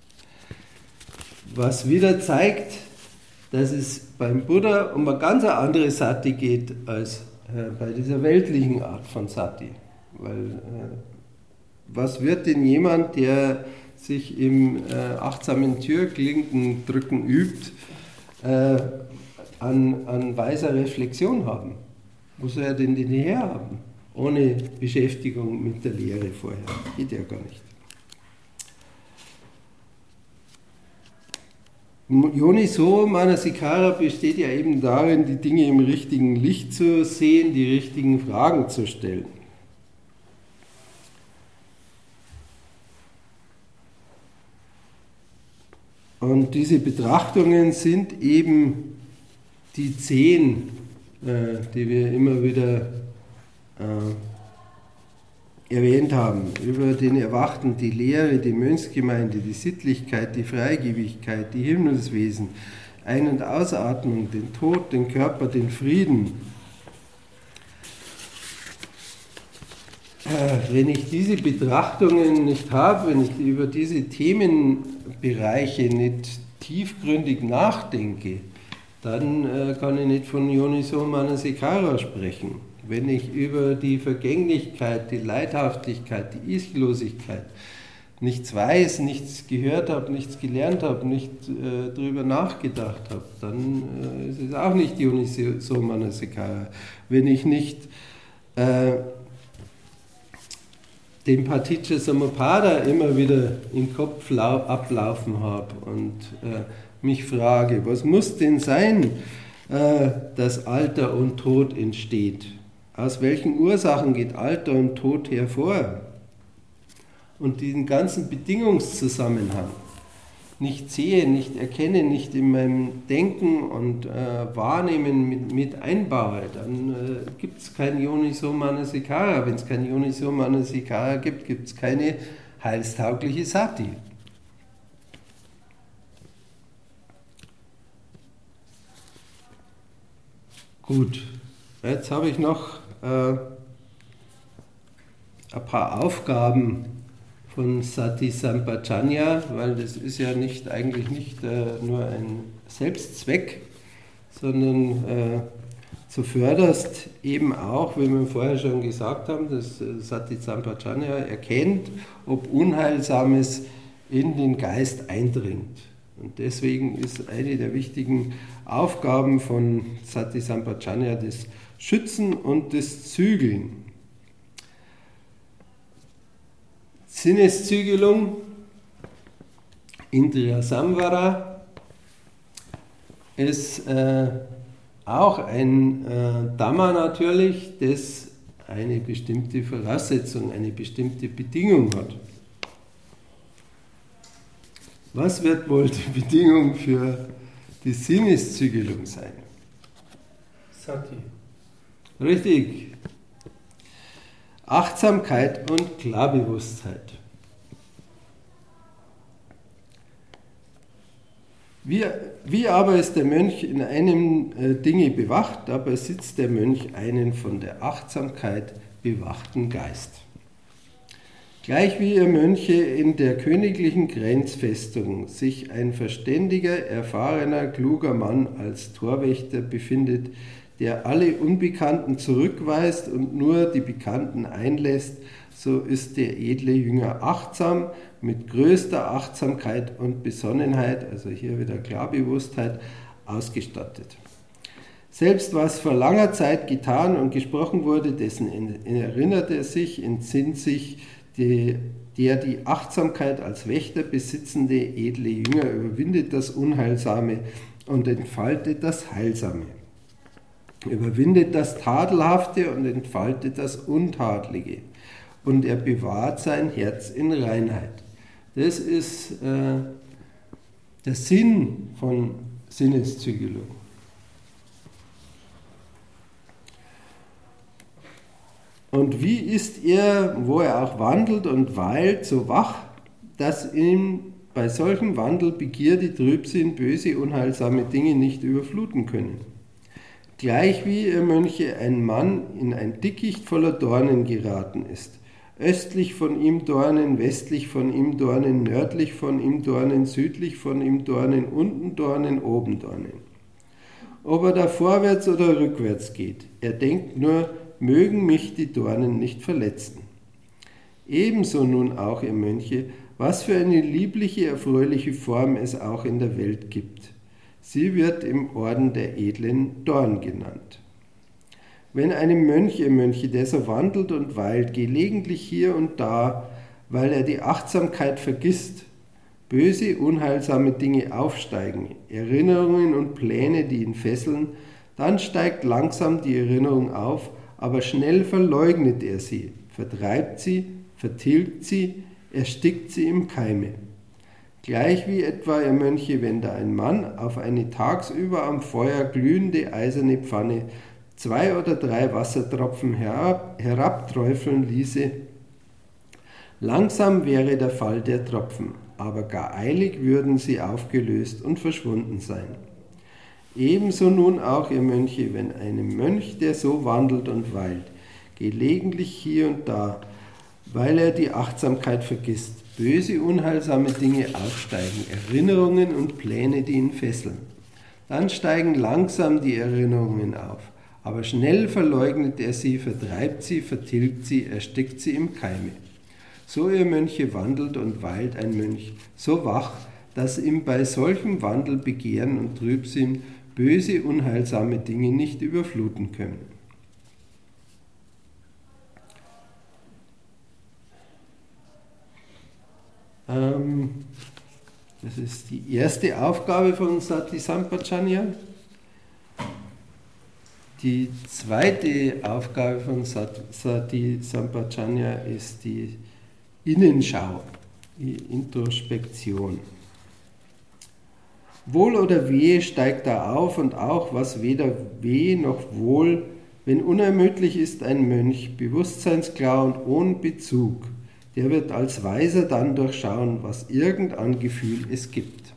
Was wieder zeigt, dass es beim Buddha um eine ganz andere Sati geht als äh, bei dieser weltlichen Art von Sati. Weil äh, was wird denn jemand, der sich im äh, achtsamen Türklinkendrücken übt, äh, an, an weiser Reflexion haben? Wo soll er denn den herhaben? Ohne Beschäftigung mit der Lehre vorher. Geht ja gar nicht. Yoniso Manasikara besteht ja eben darin, die Dinge im richtigen Licht zu sehen, die richtigen Fragen zu stellen. Und diese Betrachtungen sind eben die zehn, äh, die wir immer wieder äh, erwähnt haben, über den Erwachten, die Lehre, die Mönchsgemeinde, die Sittlichkeit, die Freigebigkeit, die Himmelswesen, Ein- und Ausatmung, den Tod, den Körper, den Frieden. Äh, wenn ich diese Betrachtungen nicht habe, wenn ich über diese Themenbereiche nicht tiefgründig nachdenke, dann äh, kann ich nicht von Yoniso Manasikara sprechen. Wenn ich über die Vergänglichkeit, die Leidhaftigkeit, die Ich-Losigkeit nichts weiß, nichts gehört habe, nichts gelernt habe, nicht äh, darüber nachgedacht habe, dann äh, ist es auch nicht Yoniso Manasikara. Wenn ich nicht äh, den Paticca Samuppada immer wieder im Kopf ablaufen habe und äh, mich frage, was muss denn sein, äh, dass Alter und Tod entsteht? Aus welchen Ursachen geht Alter und Tod hervor? Und diesen ganzen Bedingungszusammenhang nicht sehe, nicht erkenne, nicht in meinem Denken und äh, Wahrnehmen mit, mit einbaue, dann äh, gibt es kein Yoniso Manasikara. Wenn es kein Yoniso Manasikara gibt, gibt es keine heilstaugliche Sati. Gut, jetzt habe ich noch äh, ein paar Aufgaben von Sati Sampajanya, weil das ist ja nicht, eigentlich nicht äh, nur ein Selbstzweck, sondern äh, zuvörderst eben auch, wie wir vorher schon gesagt haben, dass äh, Sati Sampajanya erkennt, ob Unheilsames in den Geist eindringt. Und deswegen ist eine der wichtigen Aufgaben von Sati Sampajanya das Schützen und das Zügeln. Sinneszügelung, Indriya Samvara, ist äh, auch ein äh, Dhamma natürlich, das eine bestimmte Voraussetzung, eine bestimmte Bedingung hat. Was wird wohl die Bedingung für die Sinneszügelung sein? Sati. Richtig. Achtsamkeit und Klarbewusstheit. Wie, wie aber ist der Mönch in einem äh, Dinge bewacht, dabei sitzt der Mönch einen von der Achtsamkeit bewachten Geist. Gleich wie ihr Mönche in der königlichen Grenzfestung sich ein verständiger, erfahrener, kluger Mann als Torwächter befindet, der alle Unbekannten zurückweist und nur die Bekannten einlässt, so ist der edle Jünger achtsam, mit größter Achtsamkeit und Besonnenheit, also hier wieder Klarbewusstheit, ausgestattet. Selbst was vor langer Zeit getan und gesprochen wurde, dessen erinnert er sich, entsinnt sich die, der die Achtsamkeit als Wächter besitzende edle Jünger überwindet das Unheilsame und entfaltet das Heilsame. Überwindet das Tadelhafte und entfaltet das Untadlige. Und er bewahrt sein Herz in Reinheit. Das ist äh, der Sinn von Sinneszügelung. Und wie ist er, wo er auch wandelt und weilt, so wach, dass ihn bei solchem Wandel Begierde, Trübsinn, böse, unheilsame Dinge nicht überfluten können. Gleich wie ihr Mönche ein Mann in ein Dickicht voller Dornen geraten ist, östlich von ihm Dornen, westlich von ihm Dornen, nördlich von ihm Dornen, südlich von ihm Dornen, unten Dornen, oben Dornen. Ob er da vorwärts oder rückwärts geht, er denkt nur, mögen mich die Dornen nicht verletzen. Ebenso nun auch, ihr Mönche, was für eine liebliche, erfreuliche Form es auch in der Welt gibt. Sie wird im Orden der edlen Dorn genannt. Wenn einem Mönch, ihr Mönche, der so wandelt und weilt, gelegentlich hier und da, weil er die Achtsamkeit vergisst, böse, unheilsame Dinge aufsteigen, Erinnerungen und Pläne, die ihn fesseln, dann steigt langsam die Erinnerung auf, aber schnell verleugnet er sie, vertreibt sie, vertilgt sie, erstickt sie im Keime. Gleich wie etwa, ihr Mönche, wenn da ein Mann auf eine tagsüber am Feuer glühende eiserne Pfanne zwei oder drei Wassertropfen herab, herabträufeln ließe, langsam wäre der Fall der Tropfen, aber gar eilig würden sie aufgelöst und verschwunden sein. Ebenso nun auch, ihr Mönche, wenn einem Mönch, der so wandelt und weilt, gelegentlich hier und da, weil er die Achtsamkeit vergisst, böse, unheilsame Dinge aufsteigen, Erinnerungen und Pläne, die ihn fesseln. Dann steigen langsam die Erinnerungen auf, aber schnell verleugnet er sie, vertreibt sie, vertilgt sie, erstickt sie im Keime. So, ihr Mönche, wandelt und weilt ein Mönch, so wach, dass ihm bei solchem Wandel Begehren und Trübsinn böse, unheilsame Dinge nicht überfluten können. Ähm, das ist die erste Aufgabe von Sati Sampajanya. Die zweite Aufgabe von Sati Sampajanya ist die Innenschau, die Introspektion. Wohl oder wehe steigt da auf und auch, was weder weh noch wohl, wenn unermüdlich ist ein Mönch, bewusstseinsklar und ohne Bezug, der wird als Weiser dann durchschauen, was irgendein Gefühl es gibt.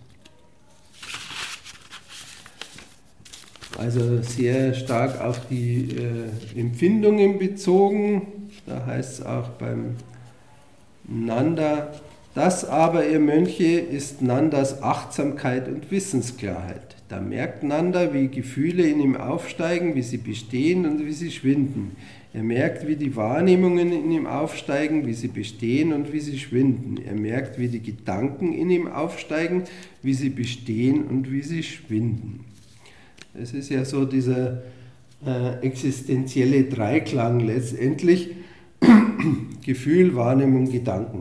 Also sehr stark auf die äh, Empfindungen bezogen, da heißt es auch beim Nanda, das aber, ihr Mönche, ist Nandas Achtsamkeit und Wissensklarheit. Da merkt Nanda, wie Gefühle in ihm aufsteigen, wie sie bestehen und wie sie schwinden. Er merkt, wie die Wahrnehmungen in ihm aufsteigen, wie sie bestehen und wie sie schwinden. Er merkt, wie die Gedanken in ihm aufsteigen, wie sie bestehen und wie sie schwinden. Es ist ja so dieser äh, existenzielle Dreiklang letztendlich, Gefühl, Wahrnehmung, Gedanken,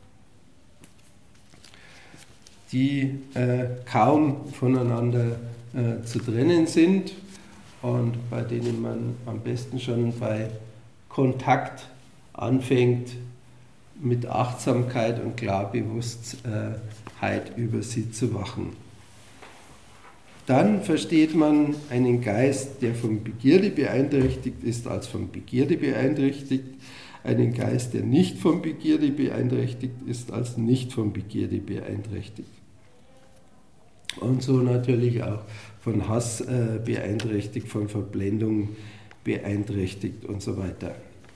die äh, kaum voneinander äh, zu trennen sind und bei denen man am besten schon bei Kontakt anfängt, mit Achtsamkeit und Klarbewusstheit über sie zu wachen. Dann versteht man einen Geist, der von Begierde beeinträchtigt ist, als von Begierde beeinträchtigt, einen Geist, der nicht von Begierde beeinträchtigt ist, als nicht von Begierde beeinträchtigt. Und so natürlich auch von Hass äh, beeinträchtigt, von Verblendung beeinträchtigt und so weiter.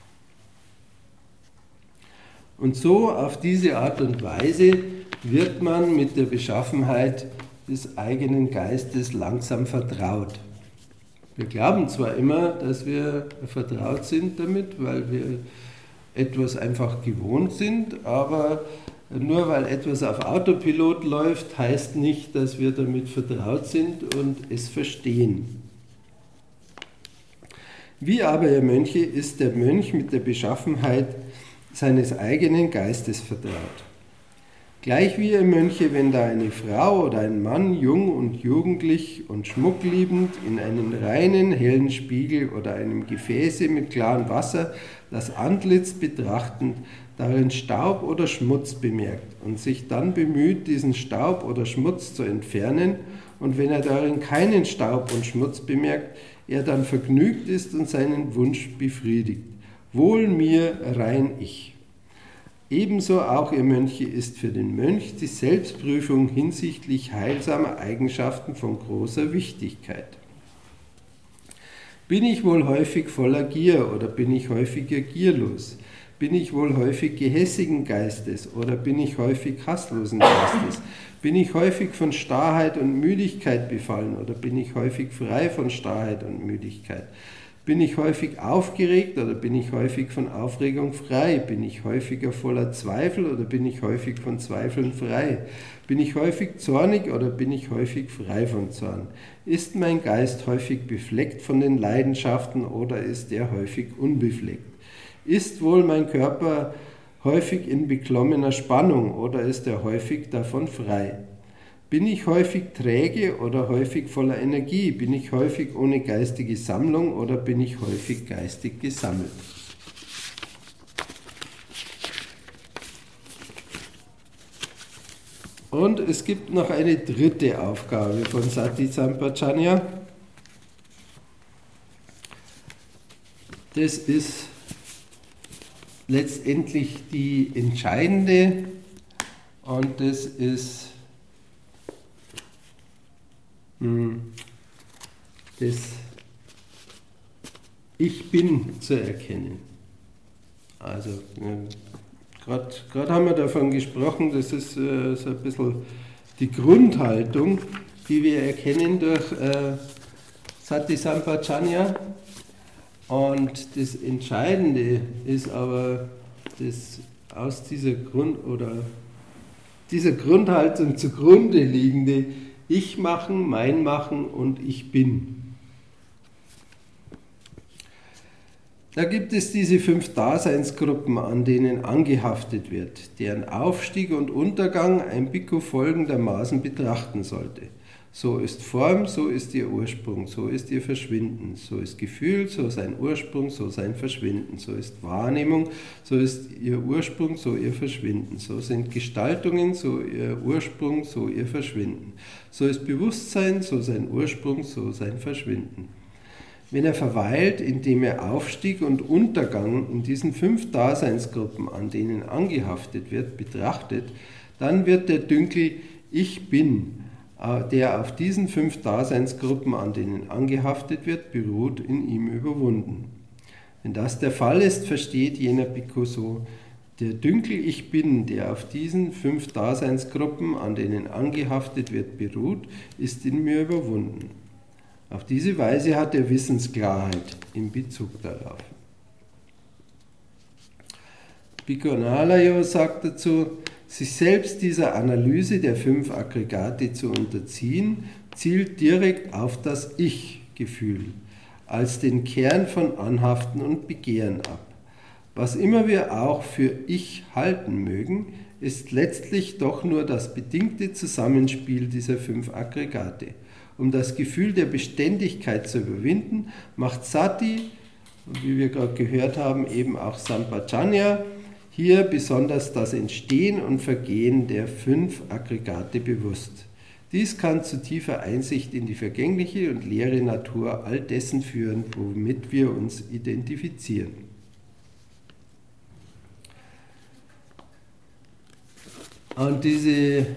Und so auf diese Art und Weise wird man mit der Beschaffenheit des eigenen Geistes langsam vertraut. Wir glauben zwar immer, dass wir vertraut sind damit, weil wir etwas einfach gewohnt sind, aber nur weil etwas auf Autopilot läuft, heißt nicht, dass wir damit vertraut sind und es verstehen. Wie aber, ihr Mönche, ist der Mönch mit der Beschaffenheit seines eigenen Geistes vertraut. Gleich wie ihr Mönche, wenn da eine Frau oder ein Mann, jung und jugendlich und schmuckliebend, in einen reinen, hellen Spiegel oder einem Gefäße mit klarem Wasser das Antlitz betrachtend, darin Staub oder Schmutz bemerkt und sich dann bemüht, diesen Staub oder Schmutz zu entfernen, und wenn er darin keinen Staub und Schmutz bemerkt, er dann vergnügt ist und seinen Wunsch befriedigt. Wohl mir, rein ich. Ebenso auch, ihr Mönche, ist für den Mönch die Selbstprüfung hinsichtlich heilsamer Eigenschaften von großer Wichtigkeit. Bin ich wohl häufig voller Gier oder bin ich häufiger gierlos? Bin ich wohl häufig gehässigen Geistes oder bin ich häufig hasslosen Geistes? Bin ich häufig von Starrheit und Müdigkeit befallen oder bin ich häufig frei von Starrheit und Müdigkeit? Bin ich häufig aufgeregt oder bin ich häufig von Aufregung frei? Bin ich häufiger voller Zweifel oder bin ich häufig von Zweifeln frei? Bin ich häufig zornig oder bin ich häufig frei von Zorn? Ist mein Geist häufig befleckt von den Leidenschaften oder ist er häufig unbefleckt? Ist wohl mein Körper häufig in beklommener Spannung oder ist er häufig davon frei? Bin ich häufig träge oder häufig voller Energie? Bin ich häufig ohne geistige Sammlung oder bin ich häufig geistig gesammelt? Und es gibt noch eine dritte Aufgabe von Sati Sampajanya. Das ist letztendlich die entscheidende, und das ist das Ich Bin zu erkennen. Also, gerade haben wir davon gesprochen, das ist äh, so ein bisschen die Grundhaltung, die wir erkennen durch äh, Sati Sampajanya. Und das Entscheidende ist aber, das aus dieser Grund oder dieser Grundhaltung zugrunde liegende Ich machen, mein machen und ich bin. Da gibt es diese fünf Daseinsgruppen, an denen angehaftet wird, deren Aufstieg und Untergang ein Bhikkhu folgendermaßen betrachten sollte. So ist Form, so ist ihr Ursprung, so ist ihr Verschwinden, so ist Gefühl, so sein Ursprung, so sein Verschwinden, so ist Wahrnehmung, so ist ihr Ursprung, so ihr Verschwinden, so sind Gestaltungen, so ihr Ursprung, so ihr Verschwinden, so ist Bewusstsein, so sein Ursprung, so sein Verschwinden. Wenn er verweilt, indem er Aufstieg und Untergang in diesen fünf Daseinsgruppen, an denen angehaftet wird, betrachtet, dann wird der Dünkel Ich Bin, der auf diesen fünf Daseinsgruppen, an denen angehaftet wird, beruht, in ihm überwunden. Wenn das der Fall ist, versteht jener Bhikkhu so: Der Dünkel Ich Bin, der auf diesen fünf Daseinsgruppen, an denen angehaftet wird, beruht, ist in mir überwunden. Auf diese Weise hat er Wissensklarheit in Bezug darauf. Bhikkhu Analayo sagt dazu: Sich selbst dieser Analyse der fünf Aggregate zu unterziehen, zielt direkt auf das Ich-Gefühl als den Kern von Anhaften und Begehren ab. Was immer wir auch für Ich halten mögen, ist letztlich doch nur das bedingte Zusammenspiel dieser fünf Aggregate. Um das Gefühl der Beständigkeit zu überwinden, macht Sati, wie wir gerade gehört haben, eben auch Sampajanya, hier besonders das Entstehen und Vergehen der fünf Aggregate bewusst. Dies kann zu tiefer Einsicht in die vergängliche und leere Natur all dessen führen, womit wir uns identifizieren. Und diese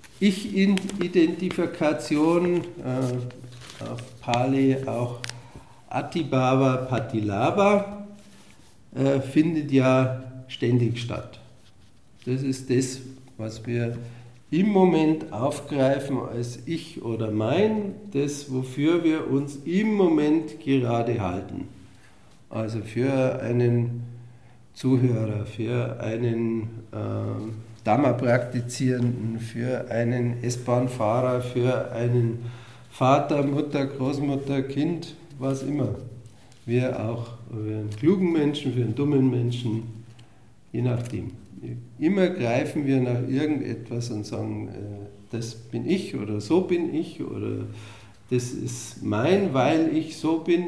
Ich-Identifikation, äh, auf Pali auch Atibhava Patilabha, äh, findet ja ständig statt. Das ist das, was wir im Moment aufgreifen als Ich oder Mein, das, wofür wir uns im Moment gerade halten. Also für einen Zuhörer, für einen äh, Dhamma-Praktizierenden, für einen S-Bahn-Fahrer, für einen Vater, Mutter, Großmutter, Kind, was immer. Wir auch, für einen klugen Menschen, für einen dummen Menschen, Je nachdem. Immer greifen wir nach irgendetwas und sagen, äh, das bin ich oder so bin ich oder das ist mein, weil ich so bin.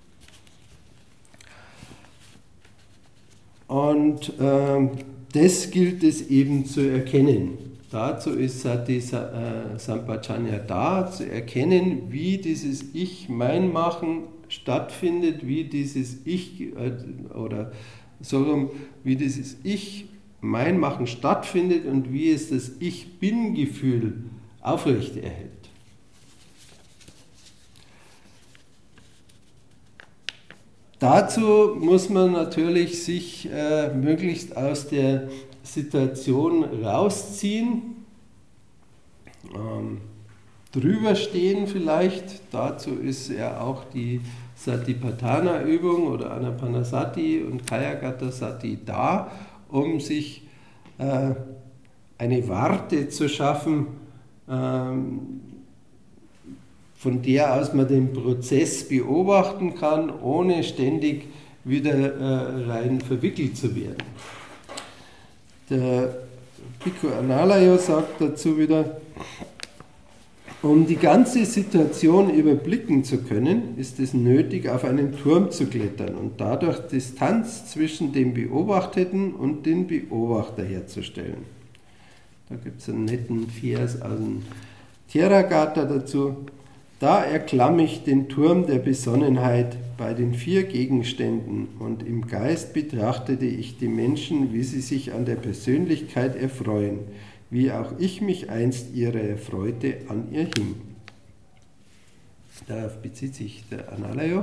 Und äh, das gilt es eben zu erkennen. Dazu ist Sati Sampajanya da, zu erkennen, wie dieses Ich, mein Machen stattfindet, wie dieses Ich äh, oder so rum, wie dieses Ich, mein Machen stattfindet und wie es das Ich-Bin-Gefühl aufrechterhält. Dazu muss man natürlich sich äh, möglichst aus der Situation rausziehen, ähm, drüber stehen vielleicht. Dazu ist ja auch die Satipatthana-Übung oder Anapanasati und Kayagata-Sati da, um sich äh, eine Warte zu schaffen, ähm, von der aus man den Prozess beobachten kann, ohne ständig wieder äh, rein verwickelt zu werden. Der Bhikkhu Analayo sagt dazu wieder, um die ganze Situation überblicken zu können, ist es nötig, auf einen Turm zu klettern und dadurch Distanz zwischen dem Beobachteten und dem Beobachter herzustellen. Da gibt es einen netten Vers aus dem Theravada dazu. Da erklomm ich den Turm der Besonnenheit bei den vier Gegenständen und im Geist betrachtete ich die Menschen, wie sie sich an der Persönlichkeit erfreuen, wie auch ich mich einst ihrer erfreute an ihr hing. Darauf bezieht sich der Analayo,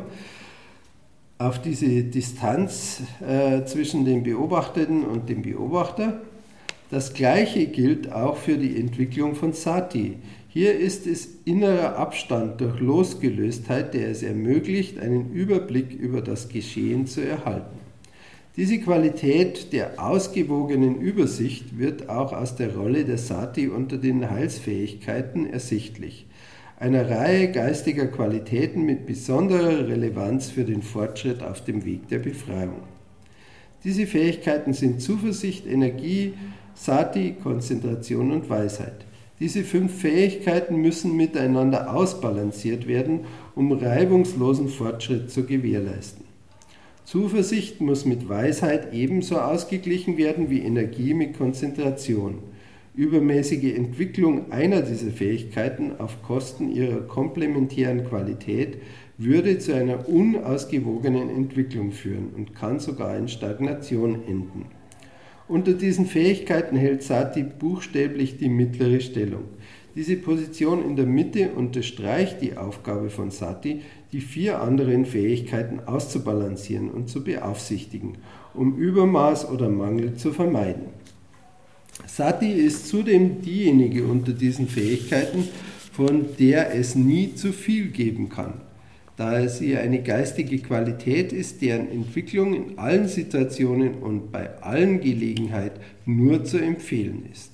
auf diese Distanz äh, zwischen dem Beobachteten und dem Beobachter. Das Gleiche gilt auch für die Entwicklung von Sati. Hier ist es innerer Abstand durch Losgelöstheit, der es ermöglicht, einen Überblick über das Geschehen zu erhalten. Diese Qualität der ausgewogenen Übersicht wird auch aus der Rolle der Sati unter den Heilsfähigkeiten ersichtlich, einer Reihe geistiger Qualitäten mit besonderer Relevanz für den Fortschritt auf dem Weg der Befreiung. Diese Fähigkeiten sind Zuversicht, Energie, Sati, Konzentration und Weisheit. Diese fünf Fähigkeiten müssen miteinander ausbalanciert werden, um reibungslosen Fortschritt zu gewährleisten. Zuversicht muss mit Weisheit ebenso ausgeglichen werden wie Energie mit Konzentration. Übermäßige Entwicklung einer dieser Fähigkeiten auf Kosten ihrer komplementären Qualität würde zu einer unausgewogenen Entwicklung führen und kann sogar in Stagnation enden. Unter diesen Fähigkeiten hält Sati buchstäblich die mittlere Stellung. Diese Position in der Mitte unterstreicht die Aufgabe von Sati, die vier anderen Fähigkeiten auszubalancieren und zu beaufsichtigen, um Übermaß oder Mangel zu vermeiden. Sati ist zudem diejenige unter diesen Fähigkeiten, von der es nie zu viel geben kann, da sie eine geistige Qualität ist, deren Entwicklung in allen Situationen und bei allen Gelegenheiten nur zu empfehlen ist.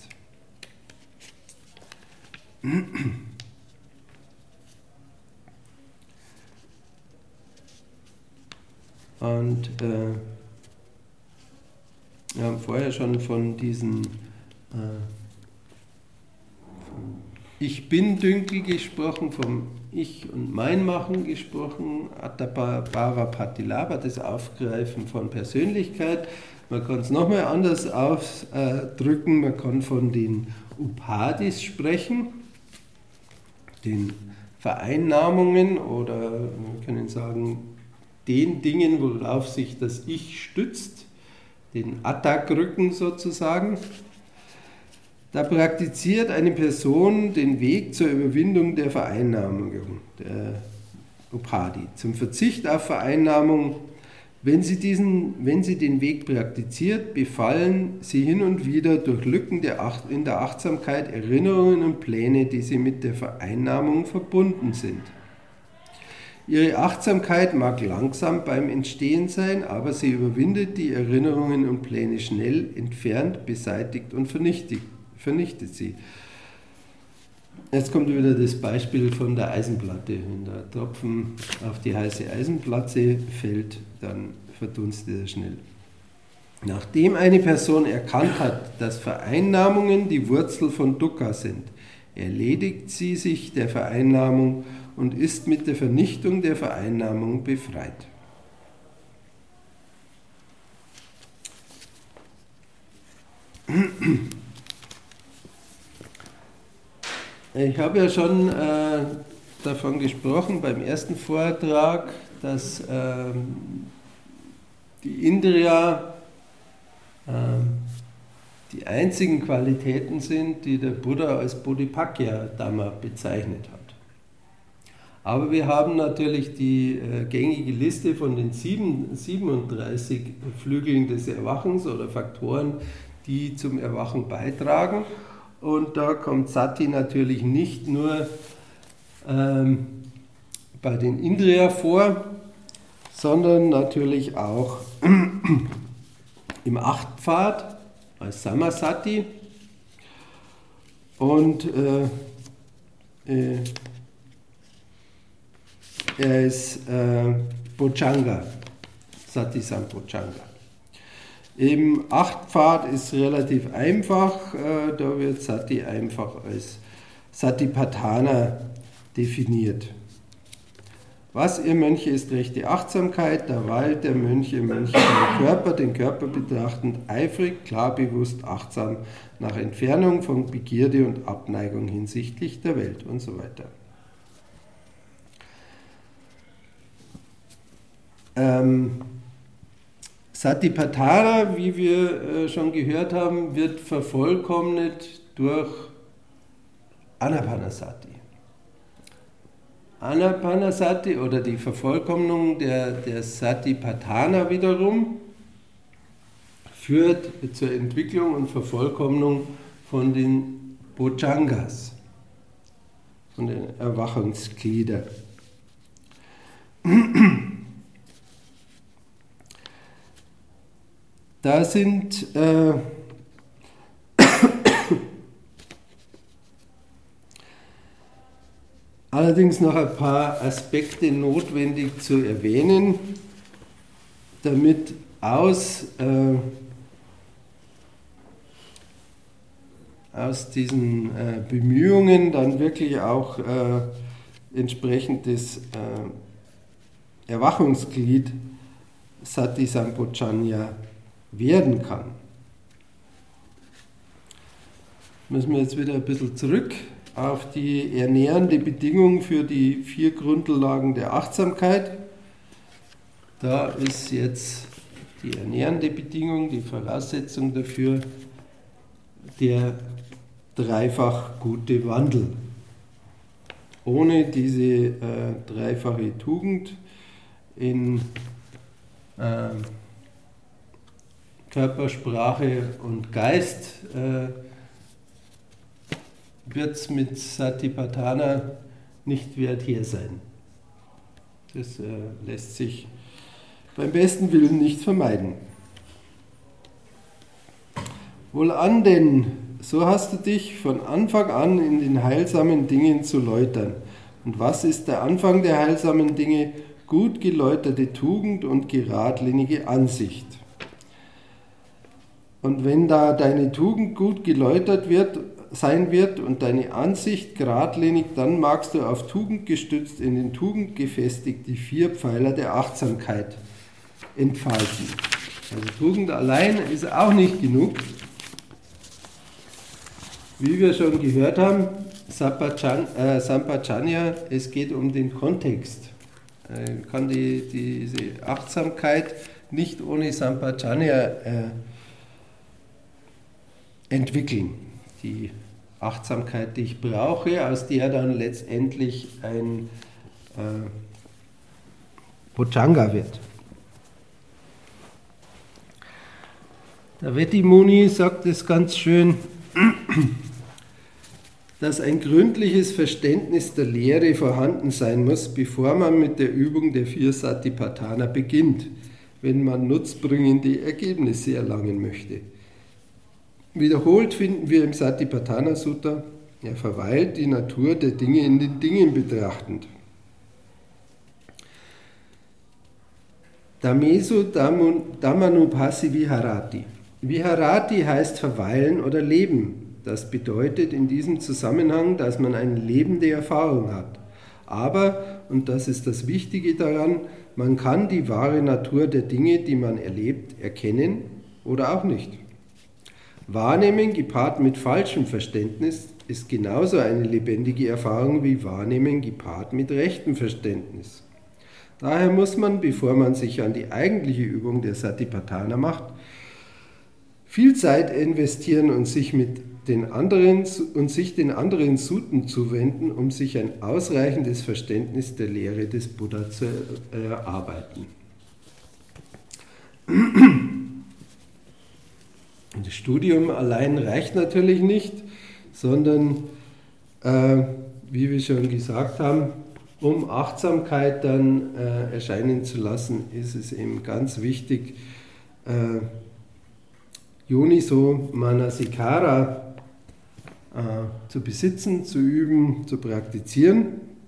Und äh, wir haben vorher schon von diesen äh, Ich Bin-Dünkel gesprochen, vom Ich- und Mein-Machen gesprochen, Attabhava Patilabha, das Aufgreifen von Persönlichkeit. Man kann es nochmal anders ausdrücken, man kann von den Upadhis sprechen, den Vereinnahmungen oder wir können sagen, den Dingen, worauf sich das Ich stützt, den Attak-Rücken sozusagen. Da praktiziert eine Person den Weg zur Überwindung der Vereinnahmung, der Upadhi, zum Verzicht auf Vereinnahmung. Wenn sie, diesen, wenn sie den Weg praktiziert, befallen sie hin und wieder durch Lücken der Acht, in der Achtsamkeit Erinnerungen und Pläne, die sie mit der Vereinnahmung verbunden sind. Ihre Achtsamkeit mag langsam beim Entstehen sein, aber sie überwindet die Erinnerungen und Pläne schnell, entfernt, beseitigt und vernichtet, vernichtet sie. Jetzt kommt wieder das Beispiel von der Eisenplatte. Wenn der Tropfen auf die heiße Eisenplatte fällt, dann verdunstet er schnell. Nachdem eine Person erkannt hat, dass Vereinnahmungen die Wurzel von Dukkha sind, erledigt sie sich der Vereinnahmung und ist mit der Vernichtung der Vereinnahmung befreit. Ich habe ja schon äh, davon gesprochen beim ersten Vortrag, dass ähm, die Indriya ähm, die einzigen Qualitäten sind, die der Buddha als Bodhipakya-Dhamma bezeichnet hat. Aber wir haben natürlich die äh, gängige Liste von den sieben, siebenunddreißig Flügeln des Erwachens oder Faktoren, die zum Erwachen beitragen. Und da kommt Sati natürlich nicht nur ähm, bei den Indriya vor, sondern natürlich auch im Achtpfad als Samasati und äh, äh, er ist äh, Bojjhanga, Sati Sampojjhanga. Im Achtpfad ist relativ einfach, äh, da wird Sati einfach als Satipatthana definiert. Was, ihr Mönche, ist rechte Achtsamkeit? Da weilt der Mönch, ihr Mönche, den Körper, den Körper betrachtend, eifrig, klar, bewusst, achtsam, nach Entfernung von Begierde und Abneigung hinsichtlich der Welt und so weiter. Ähm, Satipatthana, wie wir äh, schon gehört haben, wird vervollkommnet durch Anapanasati. Anapanasati oder die Vervollkommnung der, der Satipatthana wiederum führt zur Entwicklung und Vervollkommnung von den Bojjhangas, von den Erwachungsgliedern. Da sind äh, allerdings noch ein paar Aspekte notwendig zu erwähnen, damit aus, äh, aus diesen äh, Bemühungen dann wirklich auch äh, entsprechend das äh, Erwachungsglied Sati Sampojanya werden kann. Müssen wir jetzt wieder ein bisschen zurück auf die ernährende Bedingung für die vier Grundlagen der Achtsamkeit. Da ist jetzt die ernährende Bedingung, die Voraussetzung dafür, der dreifach gute Wandel. Ohne diese äh, dreifache Tugend in äh, Körper, Sprache und Geist äh, wird es mit Satipatthana nicht wert her sein. Das äh, lässt sich beim besten Willen nicht vermeiden. Wohlan denn, so hast du dich von Anfang an in den heilsamen Dingen zu läutern. Und was ist der Anfang der heilsamen Dinge? Gut geläuterte Tugend und geradlinige Ansicht. Und wenn da deine Tugend gut geläutert wird, sein wird und deine Ansicht geradlinig, dann magst du auf Tugend gestützt, in den Tugend gefestigt, die vier Pfeiler der Achtsamkeit entfalten. Also Tugend allein ist auch nicht genug. Wie wir schon gehört haben, Sampajanya, es geht um den Kontext. Man kann die, diese Achtsamkeit nicht ohne Sampajanya äh, entwickeln. Die Achtsamkeit, die ich brauche, aus der dann letztendlich ein äh, Bojjhanga wird. Der Vetti Muni sagt es ganz schön, dass ein gründliches Verständnis der Lehre vorhanden sein muss, bevor man mit der Übung der vier Satipatthana beginnt, wenn man nutzbringende Ergebnisse erlangen möchte. Wiederholt finden wir im Satipatthana Sutta, er verweilt die Natur der Dinge in den Dingen betrachtend. Damesu Dhammanupasi Viharati. Viharati heißt verweilen oder leben. Das bedeutet in diesem Zusammenhang, dass man eine lebende Erfahrung hat. Aber, und das ist das Wichtige daran, man kann die wahre Natur der Dinge, die man erlebt, erkennen oder auch nicht. Wahrnehmen gepaart mit falschem Verständnis ist genauso eine lebendige Erfahrung wie Wahrnehmen gepaart mit rechtem Verständnis. Daher muss man, bevor man sich an die eigentliche Übung der Satipatthana macht, viel Zeit investieren und sich mit den anderen und sich den anderen Suten zuwenden, um sich ein ausreichendes Verständnis der Lehre des Buddha zu erarbeiten. Das Studium allein reicht natürlich nicht, sondern, äh, wie wir schon gesagt haben, um Achtsamkeit dann äh, erscheinen zu lassen, ist es eben ganz wichtig, äh, Yoniso Manasikara äh, zu besitzen, zu üben, zu praktizieren.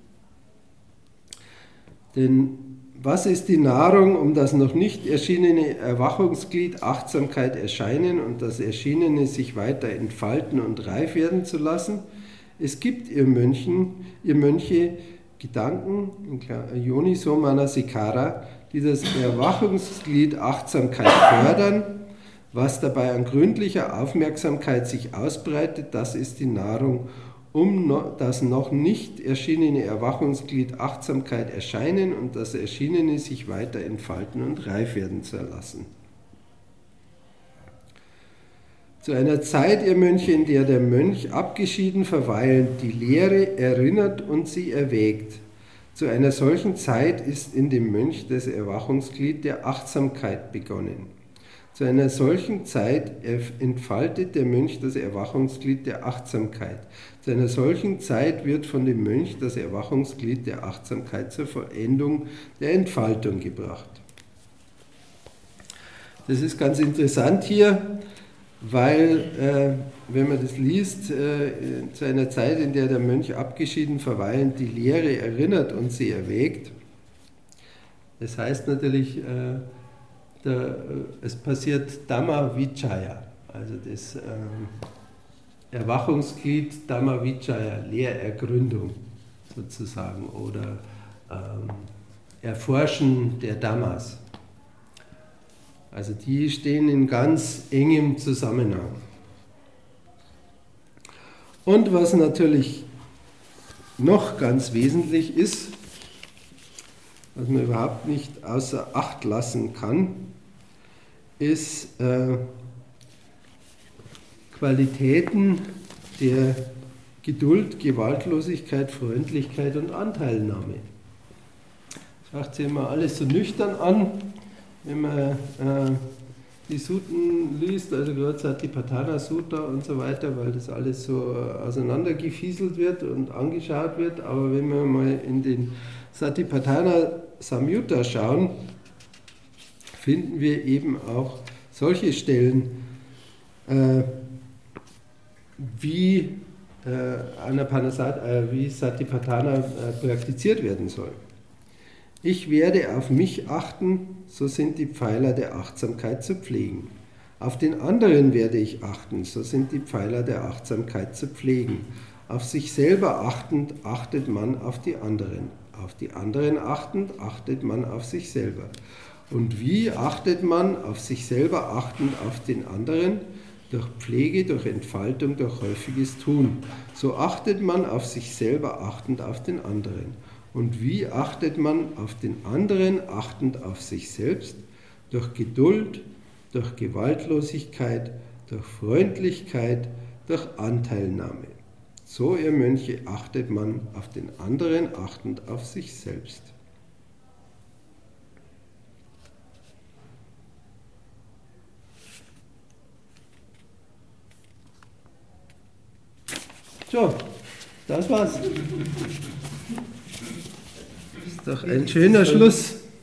Denn was ist die Nahrung, um das noch nicht erschienene Erwachungsglied Achtsamkeit erscheinen und das Erschienene sich weiter entfalten und reif werden zu lassen? Es gibt, ihr Mönchen, ihr Mönche, Gedanken, Yoniso Manasikara, die das Erwachungsglied Achtsamkeit fördern. Was dabei an gründlicher Aufmerksamkeit sich ausbreitet, das ist die Nahrung, um das noch nicht erschienene Erwachungsglied Achtsamkeit erscheinen und das Erschienene sich weiter entfalten und reif werden zu lassen. Zu einer Zeit, ihr Mönche, in der der Mönch abgeschieden verweilend die Lehre erinnert und sie erwägt. Zu einer solchen Zeit ist in dem Mönch das Erwachungsglied der Achtsamkeit begonnen. Zu einer solchen Zeit entfaltet der Mönch das Erwachungsglied der Achtsamkeit. Zu einer solchen Zeit wird von dem Mönch das Erwachungsglied der Achtsamkeit zur Vollendung der Entfaltung gebracht. Das ist ganz interessant hier, weil, äh, wenn man das liest, äh, zu einer Zeit, in der der Mönch abgeschieden verweilend die Lehre erinnert und sie erwägt, das heißt natürlich, äh, der, es passiert Dhamma Vichaya, also das ähm, Erwachungsglied Dhamma Vichaya, Lehrergründung sozusagen, oder ähm, Erforschen der Dhammas. Also die stehen in ganz engem Zusammenhang. Und was natürlich noch ganz wesentlich ist, was man überhaupt nicht außer Acht lassen kann, ist äh, Qualitäten der Geduld, Gewaltlosigkeit, Freundlichkeit und Anteilnahme. Das macht sich immer alles so nüchtern an, wenn man äh, die Suten liest, also gerade Satipatthana Sutta und so weiter, weil das alles so auseinandergefieselt wird und angeschaut wird. Aber wenn wir mal in den Satipatthana Samyutta schauen, finden wir eben auch solche Stellen, äh, wie, äh, Anapanasati, äh, wie Satipatthana äh, praktiziert werden soll. Ich werde auf mich achten, so sind die Pfeiler der Achtsamkeit zu pflegen. Auf den anderen werde ich achten, so sind die Pfeiler der Achtsamkeit zu pflegen. Auf sich selber achtend achtet man auf die anderen. Auf die anderen achtend achtet man auf sich selber. Und wie achtet man auf sich selber achtend auf den anderen? Durch Pflege, durch Entfaltung, durch häufiges Tun. So achtet man auf sich selber achtend auf den anderen. Und wie achtet man auf den anderen achtend auf sich selbst? Durch Geduld, durch Gewaltlosigkeit, durch Freundlichkeit, durch Anteilnahme. So, ihr Mönche, achtet man auf den anderen achtend auf sich selbst. So, das war's. Ist doch ein schöner Schluss.